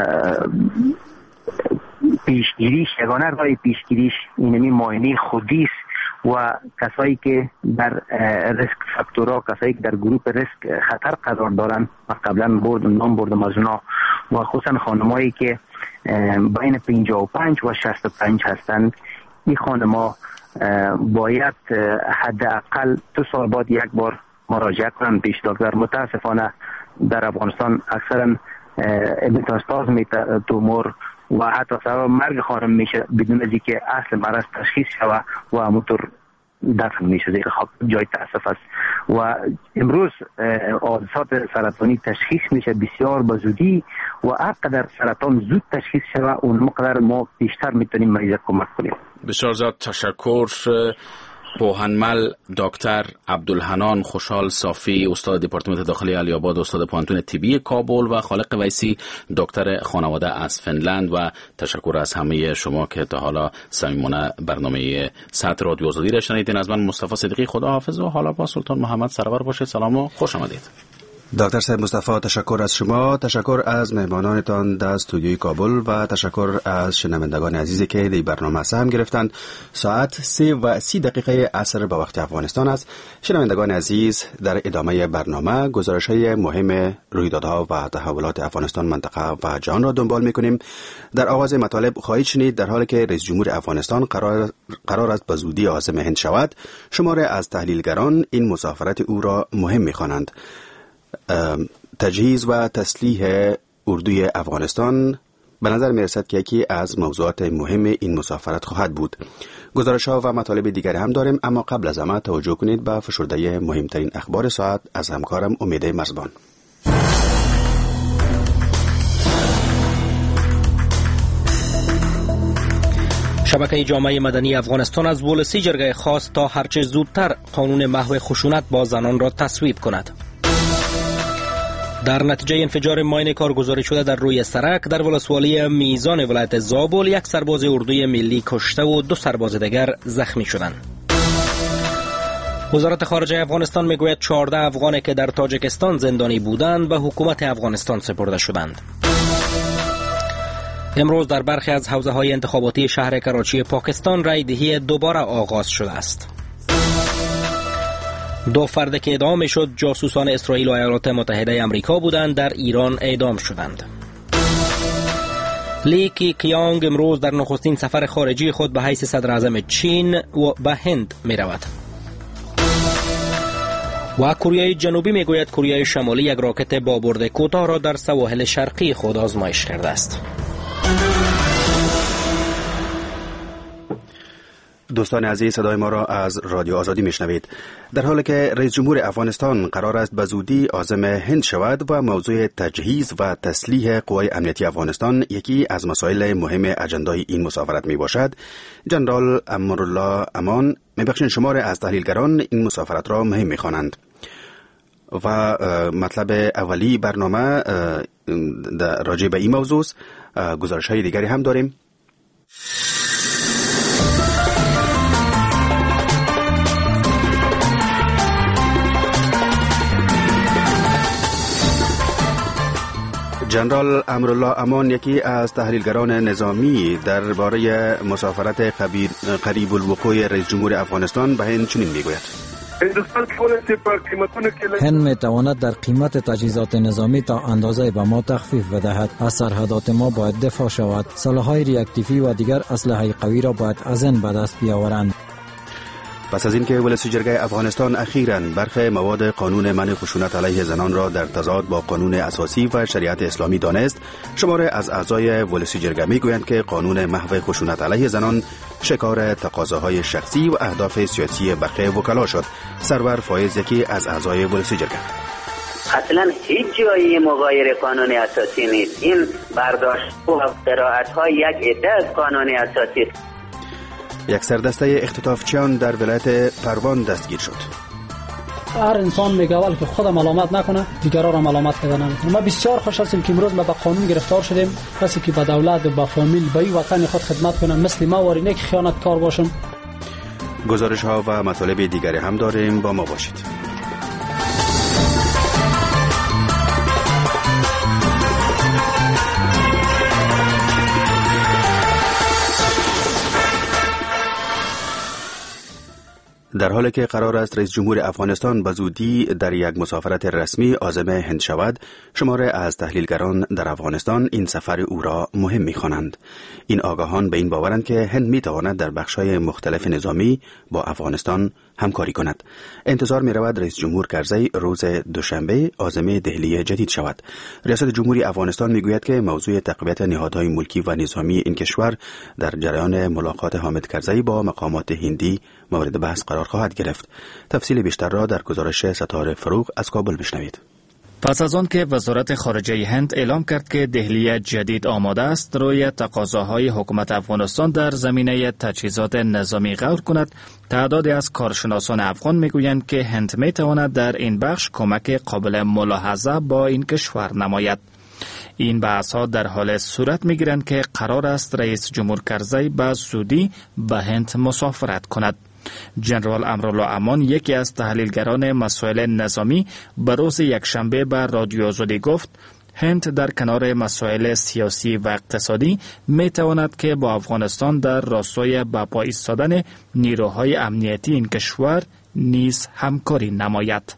پیشگیریش، یگانه راه پیشگیریش اینمی معاینه خودی است و کسایی که در ریسک فاکتورها، کسایی که در گروپ ریسک خطر قرار دارن، قبلا برد نام بردم از اونا و خصوصا خانمایی که بین پنجاه و پنج و شصت و پنج هستند. این خانم‌ها باید حداقل دو سال بعد یک بار مراجعه کنند پیش دکتر. متاسفانه در افغانستان اکثرا متاستاز تومور و حتی سبب مرگ خانم میشه بدون از اینکه اصل مرض تشخیص شود و همونطور دفن میشه زیر خاک. جای تاسف است و امروز حادثات سرطانی تشخیص میشه بسیار به زودی و هرقدر سرطان زود تشخیص شود اون مقدار ما بیشتر میتونیم مریض کمک کنیم. بسیار زیاد تشکر. پوهنمل دکتر عبدالحنان خوشحال صافی، استاد دپارتمان داخلی علی آباد، استاد پانتون طبی کابل، و خالق ویسی دکتر خانواده از فنلند. و تشکر از همه شما که تا حالا صمیمانه برنامه ساعت رادیو آزادی را شنیدین. از من مصطفی صدیقی خداحافظ و حالا با سلطان محمد سرور باشید. سلام و خوش آمدید. دکتر صاحب مصطفی، تشکر از شما، تشکر از مهمانانتان در استودیوی کابل و تشکر از شنوندگان عزیزی که در برنامه سهم گرفتند. ساعت سه و سی دقیقه عصر به وقت افغانستان است. شنوندگان عزیز، در ادامه برنامه گزارش‌های مهم رویدادها و تحولات افغانستان، منطقه و جهان را دنبال می‌کنیم. در آغاز مطالب خواهید شنید در حالی که رئیس جمهور افغانستان قرار قرار است به زودی عازم هند شود، شماره از تحلیلگران این مسافرت او را مهم می‌خوانند. تجهیز و تسلیح اردوی افغانستان به نظر می رسد که یکی از موضوعات مهم این مسافرت خواهد بود. گزارش ها و مطالب دیگری هم داریم، اما قبل از همه توجه کنید به فشرده مهمترین اخبار ساعت از همکارم امید مرزبان. شبکه جامعه مدنی افغانستان از ولسی جرگه خواست تا هرچه زودتر قانون محو خشونت با زنان را تصویب کند. در نتیجه انفجار ماین کارگزاری شده در روی سرک در ولسوالی میزان ولایت زابل، یک سرباز اردوی ملی کشته و دو سرباز دیگر زخمی شدند. وزارت خارجه افغانستان میگوید چهارده افغانی که در تاجیکستان زندانی بودند به حکومت افغانستان سپرده شدند. امروز در برخی از حوزه‌های انتخاباتی شهر کراچی پاکستان رای دهی دوباره آغاز شده است. دو فرد که اعدام شد جاسوسان اسرائیل و ایالات متحده آمریکا بودند در ایران اعدام شدند. لی کیانگ امروز در نخستین سفر خارجی خود به حیث صدر اعظم چین و به هند می رود. و کره جنوبی می گوید کره شمالی یک راکت با برد کوتاه را در سواحل شرقی خود آزمایش کرده است. دوستان عزیز، صدای ما را از رادیو آزادی میشنوید. در حالی که رئیس جمهور افغانستان قرار است به زودی عازم هند شود و موضوع تجهیز و تسلیح قوای امنیتی افغانستان یکی از مسائل مهم اجندای این مسافرت می باشد، جنرال امرالله امان میبخشین شمار از تحلیلگران این مسافرت را مهم میخوانند. و مطلب اولی برنامه راجع به این موضوع، گزارش های دیگری هم داریم. جنرال امرالله امان یکی از تحلیلگران نظامی درباره مسافرت قریب الوقوع رئیس جمهور افغانستان به هند چنین میگوید: هند میتواند در قیمت تجهیزات نظامی تا اندازه به ما تخفیف بدهد. از سرحدات ما باید دفاع شود. سلاح‌های ریاکتیوی و دیگر اسلحه قوی را باید از هند به دست بیاورند. پس از اینکه ولسی جرگه افغانستان اخیراً برخی مواد قانون منع خشونت علیه زنان را در تضاد با قانون اساسی و شریعت اسلامی دانست، شماره از اعضای ولسی جرگه میگویند که قانون محو خشونت علیه زنان شکار تقاضاهای شخصی و اهداف سیاسی برخی وکلا شد. سرور فایز یکی از اعضای ولسی جرگه: اصلا هیچ جایی مغایر قانون اساسی نیست. این برداشت و قرائت‌های یک عده از قانون اساسی. یک سردسته اختطافچیان در ولایت پروان دستگیر شد. هر انسان میگه اول که خودم ملامت نکنه دیگران را ملامت کردن نکنه. ما بسیار خوش هستیم که امروز ما به قانون گرفتار شدیم. کسی که به دولت و به فامیل به وطن خود خدمت کنه مثل ما وارینه که خیانتکار باشم. گزارش ها و مطالب دیگری هم داریم، با ما باشید. در حالی که قرار است رئیس جمهور افغانستان به زودی در یک مسافرت رسمی عازم هند شود، شماره از تحلیلگران در افغانستان این سفر او را مهم می‌خوانند. این آگاهان به این باورند که هند می‌تواند در بخش‌های مختلف نظامی با افغانستان همکاری کند. انتظار می‌رود رئیس جمهور کرزی روز دوشنبه عازم دهلی جدید شود. ریاست جمهوری افغانستان می‌گوید که موضوع تقویت نهادهای ملکی و نظامی این کشور در جریان ملاقات حامد کرزی با مقامات هندی مورد بحث قرار خواهد گرفت. تفصیل بیشتر را در گزارش ستاره فروغ از کابل بشنوید. پس از آن که وزارت خارجه هند اعلام کرد که دهلی جدید آماده است روی تقاضاهای حکومت افغانستان در زمینه تجهیزات نظامی غور کند، تعدادی از کارشناسان افغان میگویند که هند میتواند در این بخش کمک قابل ملاحظه با این کشور نماید. این بحث‌ها در حال صورت میگیرند که قرار است رئیس جمهور کرزی به زودی به هند مسافرت کند. جنرال امرالله امان، یکی از تحلیلگران مسائل نظامی، به روز یکشنبه به رادیو آزادی گفت هند در کنار مسائل سیاسی و اقتصادی می تواند که با افغانستان در راستای به پا ایستادن نیروهای امنیتی این کشور نیز همکاری نماید.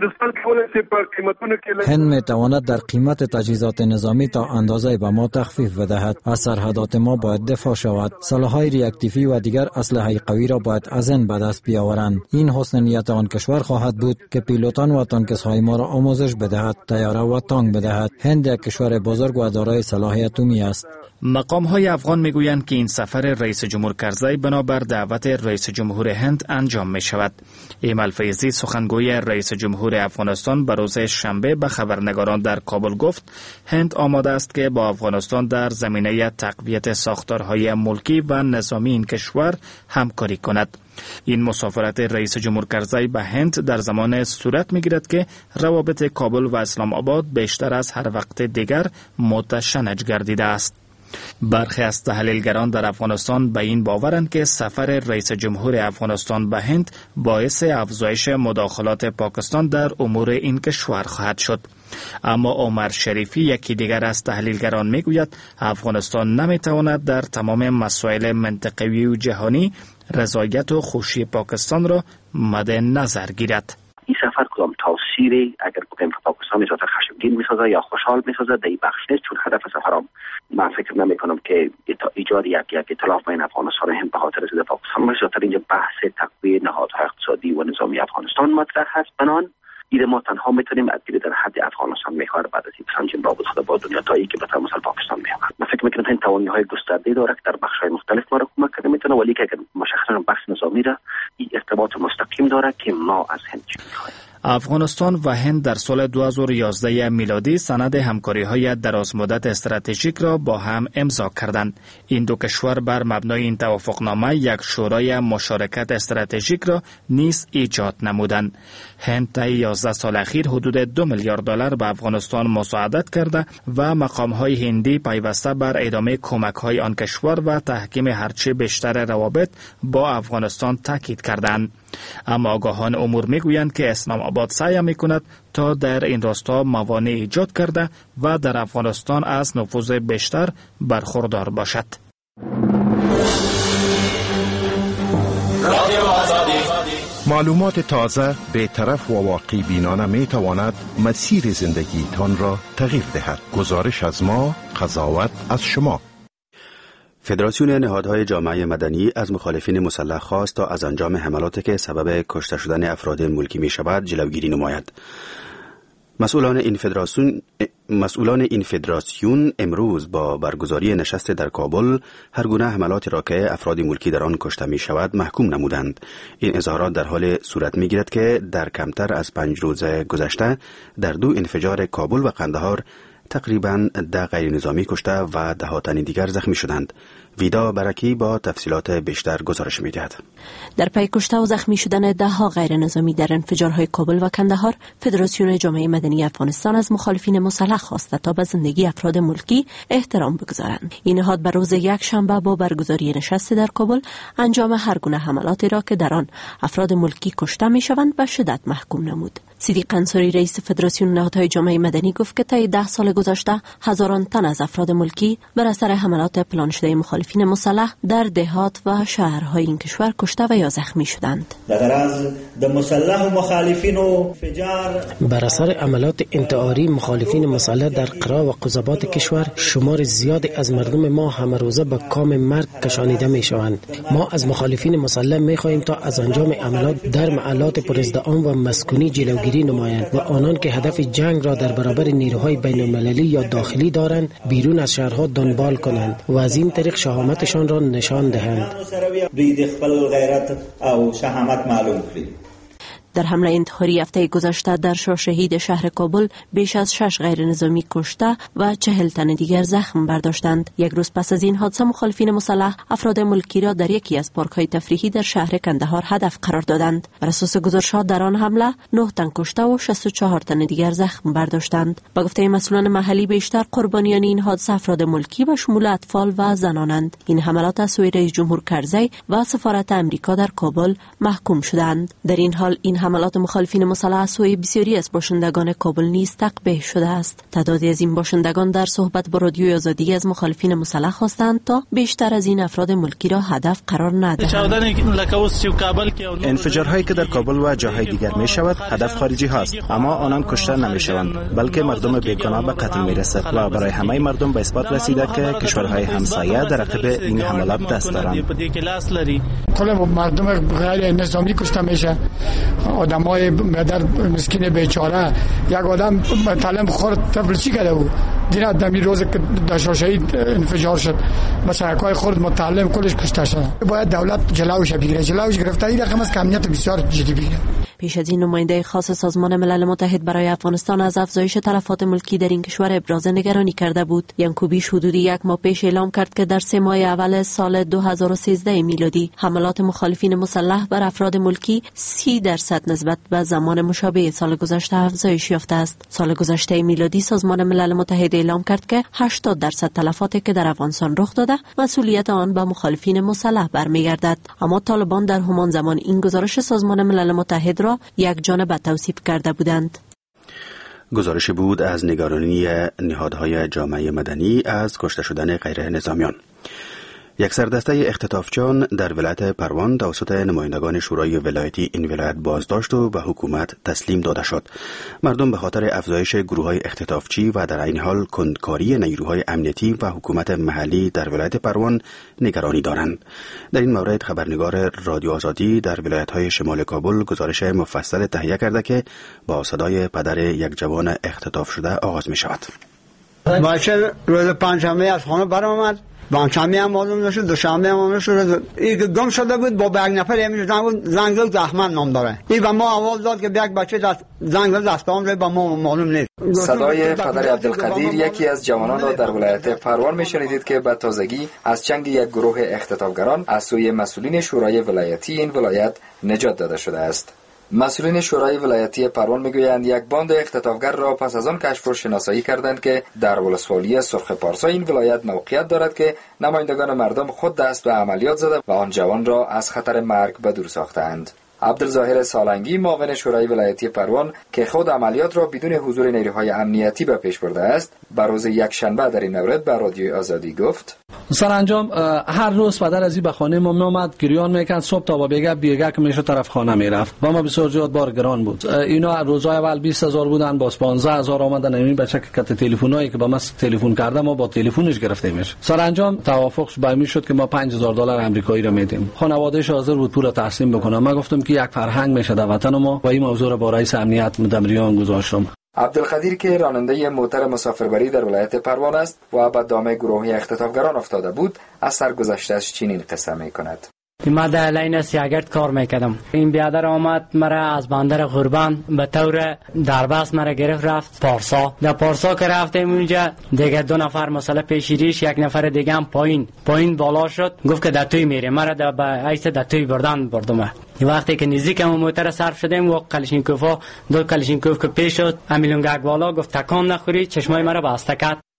هند می تواند در قیمت تجهیزات نظامی تا اندازه به ما تخفیف بدهد. از سرحدات ما باید دفاع شود. سلاح‌های ریاکتیوی و دیگر اسلحه قوی را باید از این به دست بیاورند. این حسن نیت آن کشور خواهد بود که پیلوتان و تانکس‌های ما را آموزش بدهد، طیاره و تانک بدهد. هند یک کشور بزرگ و دارای سلاح اتمی است. مقام‌های افغان میگویند که این سفر رئیس جمهور کرزی بنابر دعوت رئیس جمهور هند انجام می شود. ایمل فیضی، سخنگوی رئیس جمهور افغانستان، به روز شنبه به خبرنگاران در کابل گفت هند آماده است که با افغانستان در زمینه تقویت ساختارهای ملکی و نظامی این کشور همکاری کند. این مسافرت رئیس جمهور کرزی به هند در زمان صورت میگیرد که روابط کابل و اسلام آباد بیشتر از هر وقت دیگر متشنج گردیده است. برخی از تحلیلگران در افغانستان به این باورند که سفر رئیس جمهور افغانستان به هند باعث افزایش مداخلات پاکستان در امور این کشور خواهد شد. اما عمر شریفی، یکی دیگر از تحلیلگران، میگوید افغانستان نمیتواند در تمام مسائل منطقوی و جهانی رضایت و خوشی پاکستان را مد نظر گیرد. این سفر کدام تاثیری اگر بگیم که پاکستان اجازه خشمگین میسازه یا خوشحال میسازه در این بخش نیست، چون هدف سفرم من فکر نمی کنم که ایجاد یک یک ائتلاف بین افغانستان و هند به خاطر ضد پاکستان باشه. در اینجا بحث تقویت نهادهای اقتصادی و نظامی افغانستان مطرح هست. بنان این ما تنها میتونیم از در حد افغانستان میخواد بعد از این سنجیم رابط خود با دنیا تایی که به طور مثال پاکستان میخواد. من فکر میکنم این توانایی‌های گسترده داره که در بخش‌های مختلف ما را کمک کنه میتونه، ولی که اگر مشخصا بحث نظامی را این ارتباط مستقیم داره که ما از هند میخوایم. افغانستان و هند در سال دو هزار و یازده میلادی سند همکاری‌های درازمدت استراتژیک را با هم امضا کردند. این دو کشور بر مبنای این توافقنامه یک شورای مشارکت استراتژیک را نیز ایجاد نمودند. هند طی یازده سال اخیر حدود دو میلیارد دلار به افغانستان مساعدت کرده و مقام‌های هندی پیوسته بر ادامه کمک‌های آن کشور و تحکیم هرچه بیشتر روابط با افغانستان تاکید کردند. اما آگاهان امور میگویند که اسلام آباد سعی میکند تا در این راستا موانع ایجاد کرده و در افغانستان از نفوذ بیشتر برخوردار باشد. معلومات تازه، بی‌طرف و واقعی بینانه می تواند مسیر زندگی تان را تغییر دهد. گزارش از ما، قضاوت از شما. فدراسیون نهادهای جامعه مدنی از مخالفین مسلح خواست تا از انجام حملاتی که سبب کشته شدن افراد ملکی می شود جلوگیری نماید. مسئولان این فدراسیون مسئولان این فدراسیون امروز با برگزاری نشست در کابل هر گونه حملاتی را که افراد ملکی در آن کشته می شود محکوم نمودند. این اظهارات در حال صورت می گیرد که در کمتر از پنج روز گذشته در دو انفجار کابل و قندهار تقریباً ده غیر نظامی کشته و ده تن دیگر زخمی شدند. ویدا برکی با تفصیلات بیشتر گزارش می‌دهد. در پی کشته و زخمی شدن ده ها غیر نظامی در انفجارهای کابل و کندهار، فدراسیون جامعه مدنی افغانستان از مخالفین مسلح خواسته تا به زندگی افراد ملکی احترام بگذارند. این نهاد بر روز یک شنبه با برگزاری نشست در کابل انجام هر گونه حملاتی را که در آن افراد ملکی کشته می‌شوند به شدت محکوم نمود. صدیق انصاری رئیس فدراسیون نهادهای جامعه مدنی گفت که طی ده سال گذشته هزاران تن از افراد ملکی بر اثر حملات پلان شده مخالفین مسلح در دهات و شهرهای این کشور کشته و یا زخمی شدند. بر اثر عملات انتحاری مخالفین مسلح در قرا و قضابات کشور شمار زیادی از مردم ما همه روزه به کام مرگ کشانیده می شوند. ما از مخالفین مسلح می خواهیم تا از انجام عملات در محلات پرازدحام و مسکونی جلوگیری نمایند و آنان که هدف جنگ را در برابر نیروهای بین المللی یا داخلی دارند بیرون از شهرها دنبال کنند و از این طریق شهامتشان را نشان دهند. در حمله انتحاری هفته گذشته در شاه شهید شهر کابل بیش از شش غیر نظامی کشته و چهل تن دیگر زخم برداشتند. یک روز پس از این حادثه مخالفین مسلح افراد ملکی را در یکی از پارک‌های تفریحی در شهر کندهار هدف قرار دادند. بر اساس گزارش‌ها در آن حمله نه تن کشته و شصت و چهار تن دیگر زخم برداشتند. با گفته مسئولان محلی بیشتر قربانیان این حادثه افراد ملکی و شمول اطفال و زنانند. این حملات از سوی رئیس جمهور کرزی و سفارت امریکا در کابل محکوم شدند. در این حال این حملات مخالفین مسلح از سوی بسیاری از باشندگان کابل نیز تقبیح شده است. تعدادی از این باشندگان در صحبت با رادیوی آزادی از مخالفین مسلح خواستند تا بیشتر از این افراد ملکی را هدف قرار ندهند. انفجارهایی که در کابل و جاهای دیگر می شود هدف خارجی هاست، اما آنان کشته نمی شوند بلکه مردم بیگناه به قتل می رسد و برای همه مردم به اثبات رسیده که کشورهای همسایه در عقب این حملات دست دارند. کل مردم غیر نظامی کشته میشه، آدمای مادر مسکین بیچاره. یک آدم تعلیم خورد تفلسی کرده بود دیگر دمی روز که در شاه شهید انفجار شد مثلا یکای خورد متعلم کلش کشته شد. باید دولت جلوش بگیره، جلوش گرفته این رقم از کمیت بسیار جدی بگیره. پیش از این نماینده خاص سازمان ملل متحد برای افغانستان از افزایش تلفات ملکی در این کشور ابراز نگرانی کرده بود. ینکوبیش حدود یک ماه پیش اعلام کرد که در سه ماه اول سال دو هزار و سیزده میلادی حملات مخالفین مسلح بر افراد ملکی سی درصد نسبت به زمان مشابه سال گذشته افزایش یافته است. سال گذشته میلادی سازمان ملل متحد اعلام کرد که هشتاد درصد تلفاتی که در افغانستان رخ داده مسئولیت آن به مخالفین مسلح برمیگردد. اما طالبان در همان زمان این گزارش سازمان ملل متحد را یک جانبه توصیف کرده بودند. گزارش بود از نگرانی نهادهای جامعه مدنی از کشته شدن غیر نظامیان. یک سردسته اختطافچان در ولایت پروان توسط نمایندگان شورای ولایتی این ولایت بازداشت و به حکومت تسلیم داده شد. مردم به خاطر افزایش گروه‌های اختطافچی و در این حال کندکاری نیروهای امنیتی و حکومت محلی در ولایت پروان نگرانی دارند. در این مورد خبرنگار رادیو آزادی در ولایت‌های شمال کابل گزارش مفصل تهیه کرده که با صدای پدر یک جوان اختطاف شده آغاز می‌شود. بچه روز پنجشنبه از خانه برآمد. پنجشنبه هم معلوم نشد، دوشنبه هم معلوم نشد. این گم شده بود با یک نفر همین زنگ زنگل زحمت نام داره. این به ما اول داد که یک بچه دست زنگل دستام رو به ما معلوم نیست. صدای پدر عبدالقدیر یکی از جوانان را در ولایت پروان میشنیدید که به تازگی از چنگ یک گروه اختطافگران از سوی مسئولین شورای ولایتی این ولایت نجات داده شده است. مسئولین شورای ولایتی پروان میگویند یک باند اختطافگر را پس از آن کشف و شناسایی کردند که در ولسوالی سرخ پارسا این ولایت موقعیت دارد که نمایندگان مردم خود دست به عملیات زده و آن جوان را از خطر مرگ به دور ساختند. عبدالظاهر سالنگی معاون شورای ولایتی پروان که خود عملیات را بدون حضور نیروهای امنیتی به پیش برده است، بر روز یک شنبه در این مورد به رادیوی آزادی گفت: سرانجام هر روز پدر ازی به خانه ما میومد، گریان میکرد، صبح تا با بیگه بیگه که میشه طرف خانه میرفت و ما بسیار زیاد بار گران بود. اینا روزهای اول بیست هزار بودن، باز پانزده هزار آمدن. این بچه که کت تلفنایی که با ما تلفن کرده ما با تلفنش گرفته میشه. سرانجام توافق برمی شد که ما پنج هزار دلار آمریکایی را میدیم. خانواده‌اش حاضر بود پول تسلیم بکنه. ما گفتم که یک فرهنگ میشه در وطن ما و این موضوع را با رئیس امنیت مدمریان گذاشتم. عبدالقدیر که راننده موتر مسافربری در ولایت پروان است و به دام گروهی اختطافگران افتاده بود، از سرگذشته‌اش چنین قصه می‌کند: ما در لین سیاگرد کار میکردم. این بیادر آمد مرا از بندر قربان به طور دربست مرا گرفت رفت پارسا. در پارسا که رفتیم اونجا دیگه دو نفر مسئله پیشیریش، یک نفر دیگه هم پایین پایین بالا شد، گفت که در توی میره. مرا در به ایست در توی بردن بردم. این وقتی که نزدیک هم موتر صرف شدیم و کلاشینکوفا دو کلاشینکوف که پیش شد، امیلونگک بالا گفت تکان نخوری، چشمای مرا بسته کرد.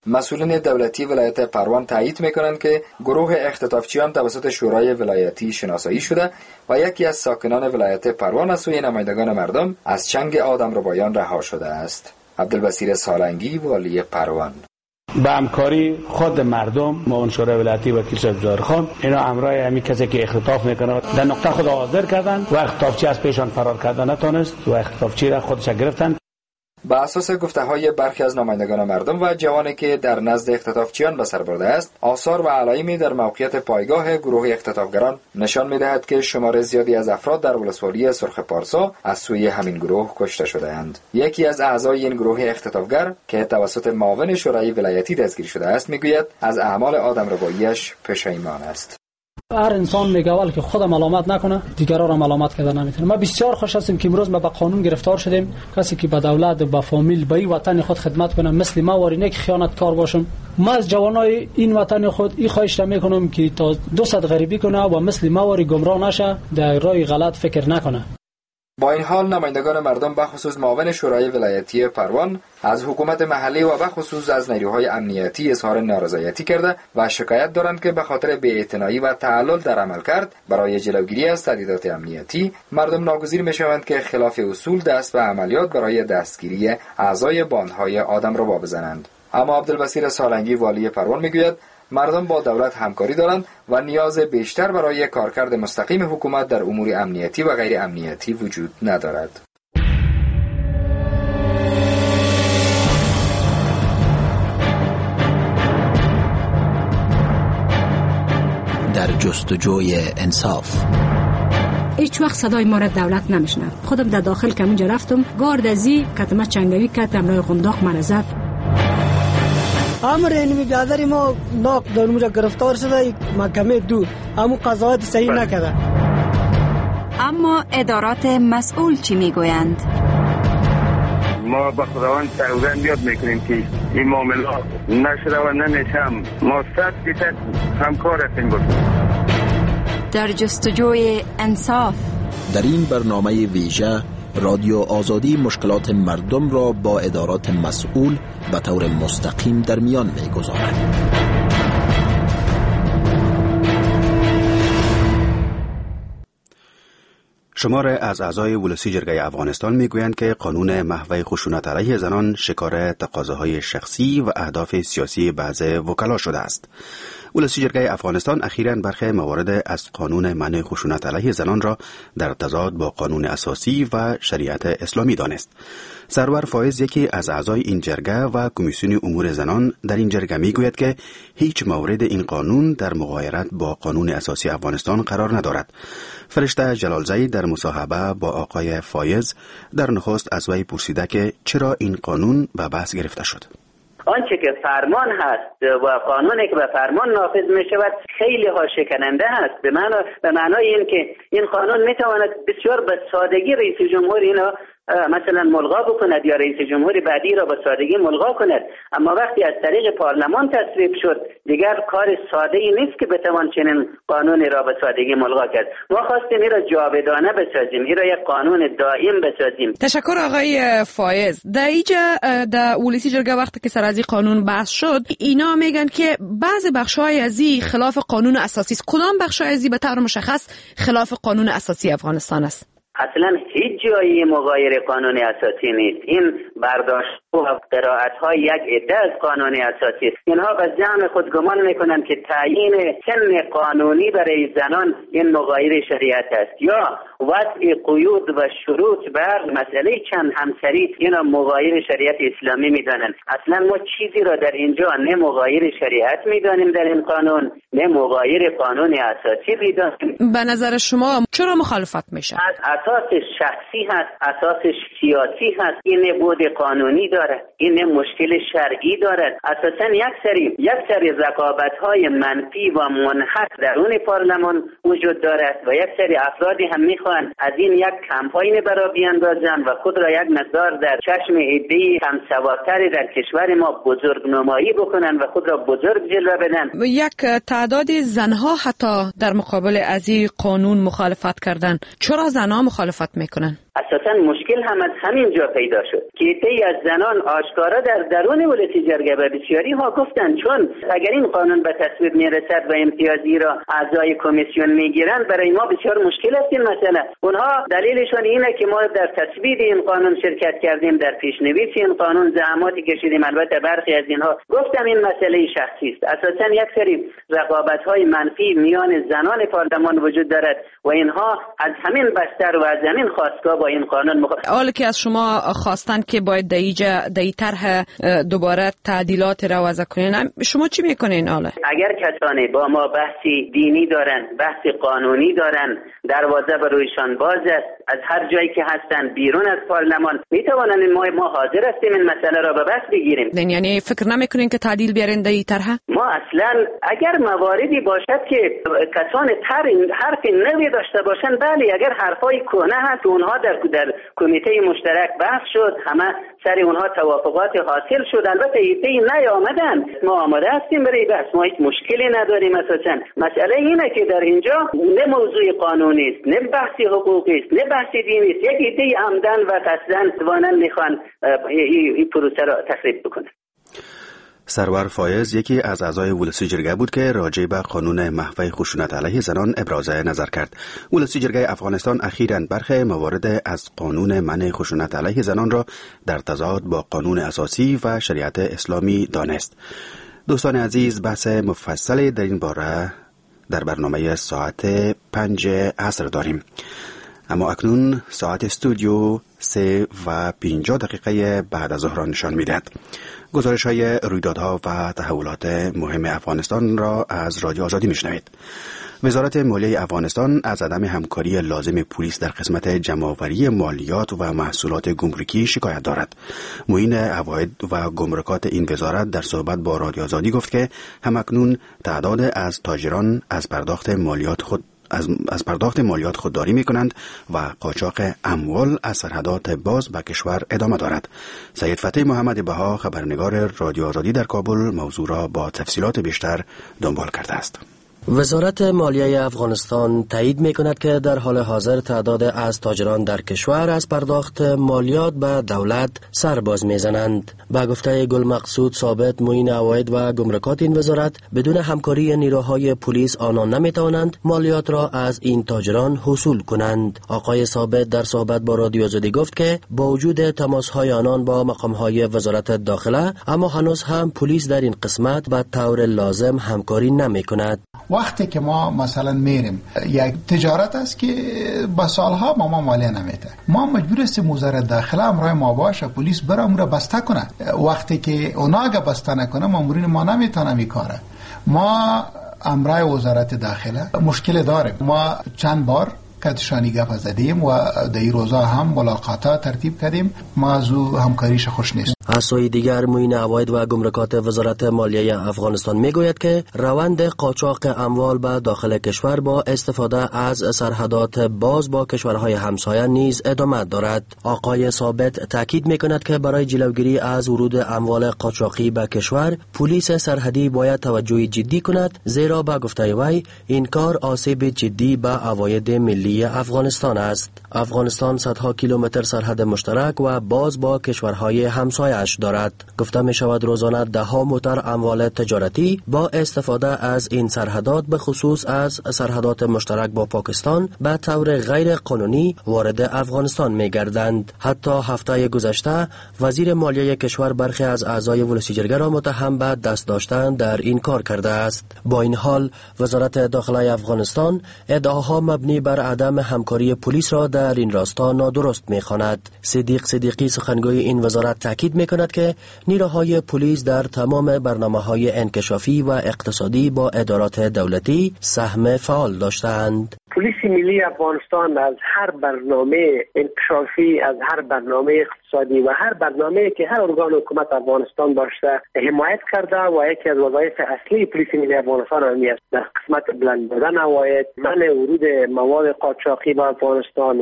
مسئولین دولتی ولایت پروان تایید میکنند که گروه اختطافچیان توسط شورای ولایتی شناسایی شده و یکی از ساکنان ولایت پروان از سوی نمایندگان مردم از چنگ آدمربایان رها شده است. عبدالبصیر سالنگی، والی پروان: با همکاری خود مردم، معاون شورای ولایتی وکیل صاحب خان، اینا امرای همین کسی که اختطاف میکنه در نقطه خود حاضر کردن و اختطافچی از پیشان فرار کردن نتونست و اختطافچی را خودش گرفتن. با اساس گفته‌های برخی از نمایندگان مردم و جوانی که در نزد اختطافچیان به سر برده است، آثار و علایمی در موقعیت پایگاه گروه اختطافگران نشان می‌دهد که شمار زیادی از افراد در ولسوالی سرخ پارسا از سوی همین گروه کشته شده‌اند. یکی از اعضای این گروه اختطافگر که توسط معاون شورای ولایتی دستگیر شده است میگوید از اعمال آدمربایی‌اش پشیمان است. هر انسان میگه اول که خودم ملامت نکنه دیگران را ملامت کردن نمیتونه. ما بسیار خوش هستیم که امروز ما به قانون گرفتار شدیم. کسی که به دولت، به فامیل، به وطن خود خدمت کنه مثل ما وارینه که خیانت کار باشم. ما از جوانای این وطن خود این خواهش میکنم که تا دو صد غریبی کنه و مثل ما واری گمراه نشه، در راه غلط فکر نکنه. با این حال نمایندگان مردم به خصوص معاون شورای ولایتی پروان از حکومت محلی و به خصوص از نیروهای امنیتی اظهار نارضایتی کرده و شکایت دارند که به خاطر بی‌اعتنایی و تعلل در عمل کرد برای جلوگیری از تهدیدات امنیتی مردم ناگزیر میشوند که خلاف اصول دست به عملیات برای دستگیری اعضای باندهای آدمربا بزنند. اما عبدالبصیر سالنگی، والی پروان میگوید مردم با دولت همکاری دارند و نیاز بیشتر برای کارکرد مستقیم حکومت در امور امنیتی و غیر امنیتی وجود ندارد. در جستجوی انصاف هیچ وقت صدای ما را دولت نمیشنه. خودم در داخل که اونجا رفتم گارد ازی کتمه چنگوی کرد امرای قنداق من زد. امر اینمی برادری ما ناق در اونجا گرفتار شده محکمه دو امو قضاوت صحیح نکرده. اما ادارات مسئول چی میگویند؟ ما با خداوند سوگند یاد میکنیم که این معاملات نشده و نمیشم. ما صد فیصد همکار هستیم بود. در جستجوی انصاف. در این برنامه ویژه رادیو آزادی مشکلات مردم را با ادارات مسئول به طور مستقیم در میان می‌گذارد. شمار از اعضای ولسی جرگه افغانستان میگویند که قانون محو خشونت علیه زنان شکار تقاضاهای شخصی و اهداف سیاسی بعض وکلا شده است. ولسی جرگه افغانستان اخیراً برخی موارد از قانون منع خشونت علیه زنان را در تضاد با قانون اساسی و شریعت اسلامی دانست. سرور فایز، یکی از اعضای این جرگه و کمیسیون امور زنان در این جرگه میگوید که هیچ مورد این قانون در مغایرت با قانون اساسی افغانستان قرار ندارد. فرشته جلالزی در مصاحبه با آقای فایز در نخست از وی پرسیده که چرا این قانون به بحث گرفته شد. آنچه که فرمان هست و قانونی که به فرمان نافذ می شود خیلی ها شکننده هست. به معنی به معنای این که این قانون می تواند بسیار به سادگی رئیس جمهور اینا مثلا ملغا بکند یا رئیس جمهور بعدی را به سادگی ملغا کند، اما وقتی از طریق پارلمان تصویب شد دیگر کار ساده ای نیست که بتوان چنین قانونی را به سادگی ملغا کرد. ما خواستیم این را جاودانه بسازیم، این را یک قانون دائم بسازیم. تشکر آقای فایز. در اینجا در ولسی جرگه وقتی که سر از این قانون بحث شد اینا میگن که بعضی بخشای از این خلاف قانون اساسی است. کدام بخشای از این به طور مشخص خلاف قانون اساسی افغانستان است؟ اصلا هیچ جایی مغایر قانون اساسی نیست. این برداشت و قرائت های یک عده از قانون اساسی است. اینها به جمع خود گمان میکنند که تعیین سن قانونی برای زنان این مغایر شریعت است یا وضع قیود و شروط بر مسئله چند همسری اینا مغایر شریعت اسلامی میدانند. اصلا ما چیزی را در اینجا نه مغایر شریعت میدانیم در این قانون نه مغایر قانون اساسی میدانیم. به نظر شما چرا مخالفت میشه؟ اساسش شخصی هست، اساسش سیاسی هست، این بود قانونی دارد، این مشکل شرعی دارد. اساسا یک سری یک سری رقابت‌های منفی و منحط درون پارلمان وجود دارد و یک سری افرادی هم میخوان از این یک کمپاین برا بیاندازند و خود را یک مقدار در چشم عده‌ای کم سوادتری در کشور ما بزرگ نمایی بکنن و خود را بزرگ جلوه بدن. یک تعداد زنها حتی در مقابل از این قانون مخالفت کردن. چرا زنها مخالفت میکنن؟ اساسا مشکل هم از همین جا پیدا شد که ای از زنان آشکارا در درون ولایت جرگه و بسیاری ها گفتند چون اگر این قانون به تصویب میرسد و امتیازی را اعضای کمیسیون میگیرند برای ما بسیار مشکل است این مسئله. اونها دلیلشون اینه که ما در تصویب این قانون شرکت کردیم، در پیشنویس این قانون زحماتی کشیدیم. البته برخی از اینها گفتم این مسئله شخصی است. اساسا یک سری رقابت‌های منفی میان زنان پارلمان وجود دارد و اینها از همین بستر و از همین خواستگاه با این قانون مخالف. حالا که از شما خواستند که باید دیجا دی طرح دوباره تعدیلات را وضع کنین، شما چی میکنین حالا؟ اگر کسانی با ما بحثی دینی دارن، بحث قانونی دارن، دروازه برویشان باز است. از هر جایی که هستن بیرون از پارلمان میتوانند ما ما حاضر هستیم این مسئله را به بحث بگیریم. یعنی فکر نمیکنین که تعدیل بیارین دی طرح؟ ما اصلا اگر مواردی باشد که کسان تر حرف نوی داشته باشند، بله اگر حرفای کهنه هست اونها در در کمیته مشترک بحث شد، همه سر اونها توافقات حاصل شد، البته ایتی نیامدن، ما آماده هستیم برای بحث، ما هیچ مشکلی نداریم. اساسا مسئله اینه که در اینجا نه موضوع قانونی است، نه بحثی حقوقی است، نه بحثی دینی است، یک ایتی عمدن و قصدن توانن میخوان این پروسه را تخریب بکنن. سرور فایز یکی از اعضای ولسی جرگه بود که راجع به قانون محو خشونت علیه زنان ابراز نظر کرد. ولسی جرگه افغانستان اخیراً برخی موارد از قانون منع خشونت علیه زنان را در تضاد با قانون اساسی و شریعت اسلامی دانست. دوستان عزیز، بحث مفصلی در این باره در برنامه ساعت پنج عصر داریم، اما اکنون ساعت استودیو سه و پنجاه دقیقه بعد از ظهر نشان می‌دهد. گزارش های رویدادها و تحولات مهم افغانستان را از رادیو آزادی میشنوید. وزارت مالیه افغانستان از عدم همکاری لازم پلیس در قسمت جمع‌آوری مالیات و محصولات گمرکی شکایت دارد. معین عواید و گمرکات این وزارت در صحبت با رادیو آزادی گفت که همکنون تعداد از تاجران از پرداخت مالیات خود از, از پرداخت مالیات خودداری می کنند و قاچاق اموال از سرحدات باز به کشور ادامه دارد. سید فتح محمد بها، خبرنگار رادیو آزادی در کابل، موضوع را با تفصیلات بیشتر دنبال کرده است. وزارت مالیه افغانستان تایید می کند که در حال حاضر تعداد از تاجران در کشور از پرداخت مالیات به دولت سرباز می زنند. با گفته گل مقصود ثابت، معین عواید و گمرکات این وزارت، بدون همکاری نیروهای پلیس آنان نمی توانند مالیات را از این تاجران حصول کنند. آقای ثابت در صحبت با رادیو آزادی گفت که با وجود تماس‌های آنان با مقام‌های وزارت داخله، اما هنوز هم پلیس در این قسمت به طور لازم همکاری نمی کند. وقتی که ما مثلا میریم یک تجارت است که با سالها ما, ما مالیه نمیده، ما مجبور هستیم وزارت داخله امرای ما باشه، پلیس بره امر بسته کنه. وقتی که اونا اگه بسته نکنه مامورین ما نمیتونن این کاره. ما امرای وزارت داخله مشکل داریم. ما چند بار کتشانی گپ زدیم و در این روزا هم ملاقاتا ترتیب کردیم. ما از او همکاریش خوش نیست. از سوی دیگر، معین عواید و گمرکات وزارت مالیه افغانستان میگوید که روند قاچاق اموال به داخل کشور با استفاده از سرحدات باز با کشورهای همسایه نیز ادامه دارد. آقای ثابت تاکید میکند که برای جلوگیری از ورود اموال قاچاقی به کشور، پلیس سرحدی باید توجه جدی کند، زیرا با گفته وی این کار آسیب جدی به عواید ملی افغانستان است. افغانستان صدها کیلومتر سرحد مشترک و باز با کشورهای همسایه اش دارد. گفته می شود روزانه ده ها موتر اموال تجارتی با استفاده از این سرحدات، به خصوص از سرحدات مشترک با پاکستان، به طور غیر قانونی وارد افغانستان می گردند. حتی هفته گذشته وزیر مالیه کشور برخی از اعضای ولسی جرگه را متهم به دست داشتن در این کار کرده است. با این حال وزارت داخله افغانستان ادعاها مبنی بر عدم همکاری پلیس را در این راستا نادرست می خواند. صدیق صدیقی سخنگوی این وزارت تاکید می کند که نیروهای پلیس در تمام برنامه‌های انکشافی و اقتصادی با ادارات دولتی سهم فعال داشتند. پلیس ملی افغانستان از هر برنامه انکشافی، از هر برنامه اقتصادی و هر برنامه که هر ارگان حکومت افغانستان داشته حمایت کرده و یکی از وظایف اصلی پلیس ملی افغانستان هم است در قسمت بلند دادن عواید، منع ورود مواد قاچاقی به افغانستان و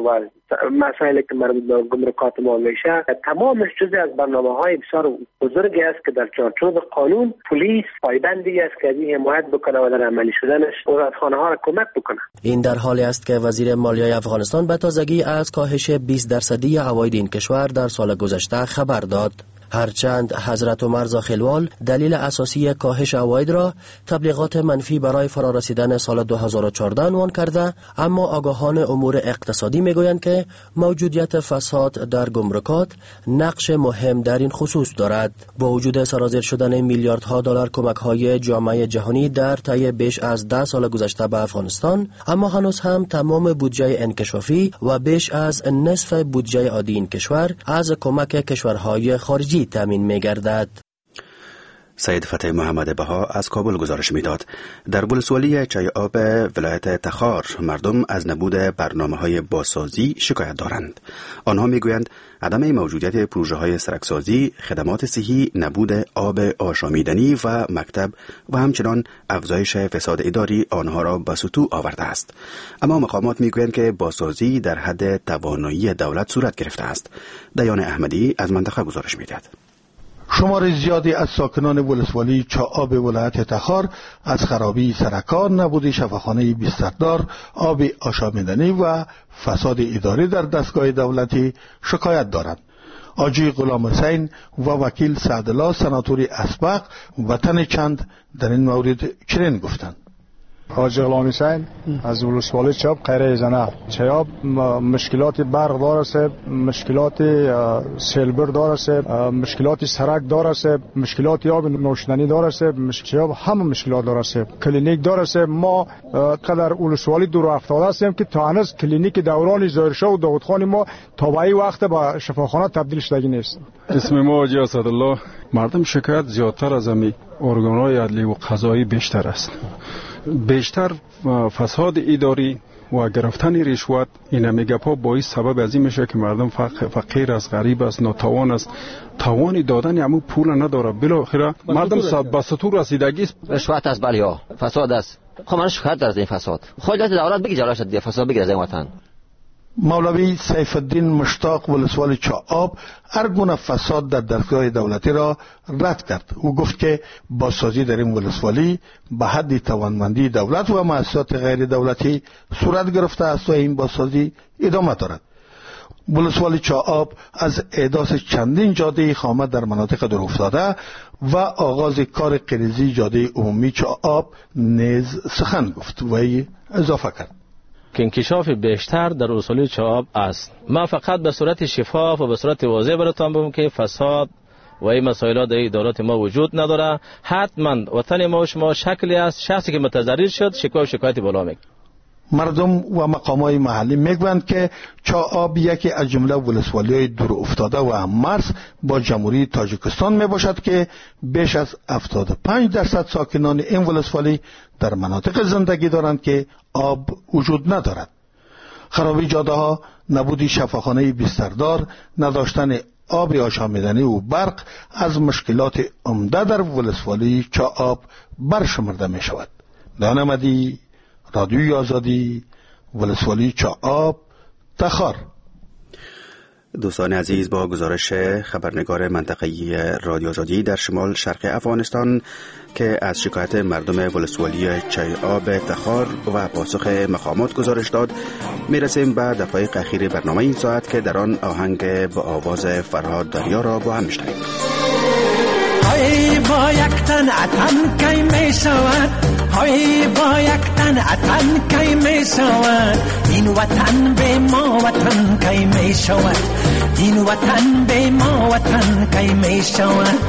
مسائلی که مربوط به گمرکات ما میشه تمامش جزء از برنامه‌های بسیار بزرگی است که در چارچوب قانون پلیس پایبندی است که از این حمایت بکنه و در عملی شدنش وزارتخانه‌ها را کمک بکنه. این در حالی است که وزیر مالیه افغانستان به تازگی از کاهش بیست درصدی عواید این کشور در سال گذشته خبر داد. هرچند حضرت عمر زاخیلوال دلیل اساسی کاهش عواید را تبلیغات منفی برای فرارسیدن سال دو هزار و چهارده عنوان کرده، اما آگاهان امور اقتصادی میگویند که موجودیت فساد در گمرکات نقش مهم در این خصوص دارد. با وجود سرازیر شدن میلیاردها دلار کمک‌های جامعه جهانی در طی بیش از ده سال گذشته به افغانستان، اما هنوز هم تمام بودجه انکشافی و بیش از نصف بودجه عادی این کشور از کمک کشورهای خارجی تامین می‌گردد. سید فتح محمد بها از کابل گزارش میداد. در ولسوالی چایاب ولایت تخار مردم از نبود برنامه‌های بازسازی شکایت دارند. آنها میگویند عدم موجودیت پروژه‌های سرکسازی، خدمات صحی، نبود آب آشامیدنی و مکتب و همچنان افزایش فساد اداری آنها را به سطوح آورده است. اما مقامات میگویند که بازسازی در حد توانایی دولت صورت گرفته است. دیان احمدی از منطقه گزارش میدهد. شمار زیادی از ساکنان ولسوالی چاآب ولایت تخار از خرابی سرکار، نبود شفاخانه بستردار، آب آشامیدنی و فساد اداری در دستگاه دولتی شکایت دارند. آجی غلام حسین و وکیل سعدالله سناتوری اسبق وطن چند در این مورد چنین گفتند. حاجی غلام حسین از ولسوالی چاب قیره زنه چاب مشکلات برق داره، مشکلات سیلبر داره، مشکلات سرک داره، مشکلات آب نوشیدنی داره، چاب همه مشکلات داره، کلینیک داره. ما قدر ولسوالی دور افتاده هستیم که تا هنوز کلینیک دوران ظاهرشاه و داودخان ما تا به این وقت به شفاخانه تبدیل شدگی نیست. اسم ما حاجی اسدالله. مردم شکایت زیادتر از امی ارگان‌های عدلی و قضایی بیشتر است. بیشتر فساد اداری و گرفتن رشوت، این میگپا باعث سبب از این میشه که مردم فقیر است، غریب است، ناتوان است، توانی دادن همون پول نداره. بالاخره مردم به سطوح رسیدگی است. رشوت است، بله ها، فساد است. خب من شکایت دارم از این فساد. خودت دولت بگی جلوش دیگه فساد بگیره از این وطن. مولوی سیف الدین مشتاق ولسوالی چاآب هر گونه فساد در دستگاه دولتی را رد کرد. او گفت که بازسازی در این ولسوالی به حد توانمندی دولت و مؤسسات غیر دولتی صورت گرفته است و این بازسازی ادامه دارد. ولسوالی چاآب از احداث چندین جاده خامه در مناطق دور افتاده و آغاز کار قریزی جاده عمومی چاآب نیز سخن گفت و اضافه کرد که انکشاف بیشتر در ولسوالی چاآب است. ما فقط به صورت شفاف و به صورت واضح براتون بگم که فساد و این مسائل در ادارات ما وجود نداره. حتما وطن ما و شما شکلی است، شخصی که متضرر شد شکوه و شکایتی بالا میگه. مردم و مقامات محلی میگویند که چاآب یکی از جمله ولسوالی‌های دور افتاده و هم‌مرز با جمهوری تاجیکستان میباشد که بیش از هفتاد و پنج درصد ساکنان این ولسوالی در مناطق زندگی دارند که آب وجود ندارد. خرابی جاده‌ها، نبود شفاخانه بستردار، نداشتن آب آشامیدنی و برق از مشکلات عمده در ولسوالی چاآب برشمرده می شود. دانمدی رادیوی آزادی، ولسوالی چاآب، تخار. دوستان عزیز، با گزارش خبرنگار منطقه‌ای رادیو آزادی در شمال شرق افغانستان که از شکایت مردم ولسوالی چایاب تخار و پاسخ مقامات گزارش داد، میرسیم به دقایق اخیر برنامه این ساعت که در آن آهنگ با آواز فرهاد دریا را با هم میشنویم. های با یک تن عطن کی می شود، های با یک تن عطن کی می شود، این وطن به ما وطن کی می شود، این وطن به ما وطن کی می شود.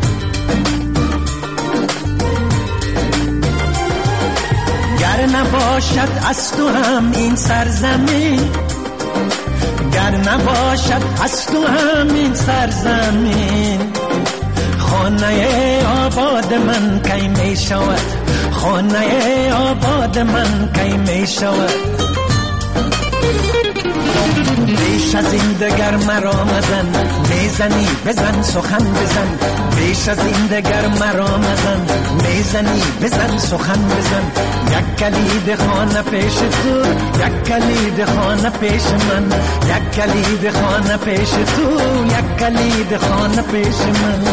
گر نباشد از تو هم این سرزمین، گر نباشد از تو هم این سرزمین، خانه آباد من کی می شود، خانه آباد من کی می شود. بیش از این دگر مرا مزن، میزنی بزن سخن بزن، بیش از این دگر مرا مزن، میزنی بزن سخن بزن. یک کلید خانه پیش تو، یک کلید خانه پیش من، یک کلید خانه پیش تو، یک کلید خانه پیش من.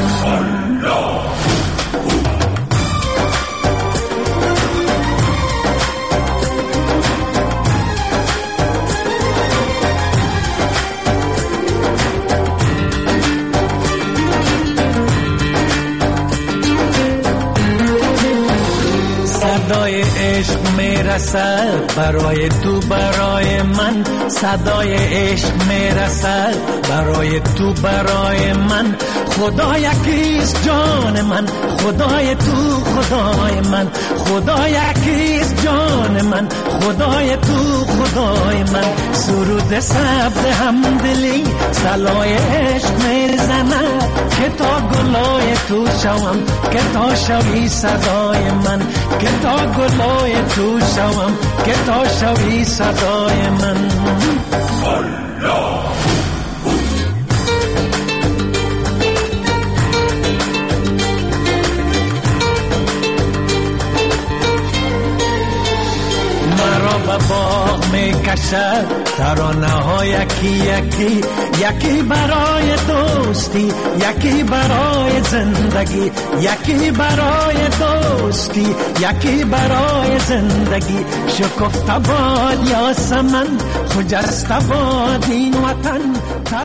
صدای عشق میرسد برای تو برای من، صدای عشق میرسد برای تو برای من. خدا یکیست جان من، خدای تو خدای من، خدا یکیست جان من، خدای تو خدای من. سرود سبز همدلی صلای عشق میزند که تا گلای تو شوم، که تا شوی صدای من، که تا گلای تو شوم، که تا شوی صدای من. الله مرا به باغ می کشد ترانه ها یکی یکی، یکی برای دوستی، یکی برای زندگی، یکی برای دوستی، یکی برای زندگی. شکفته باد یاسمن، خجسته باد این وطن.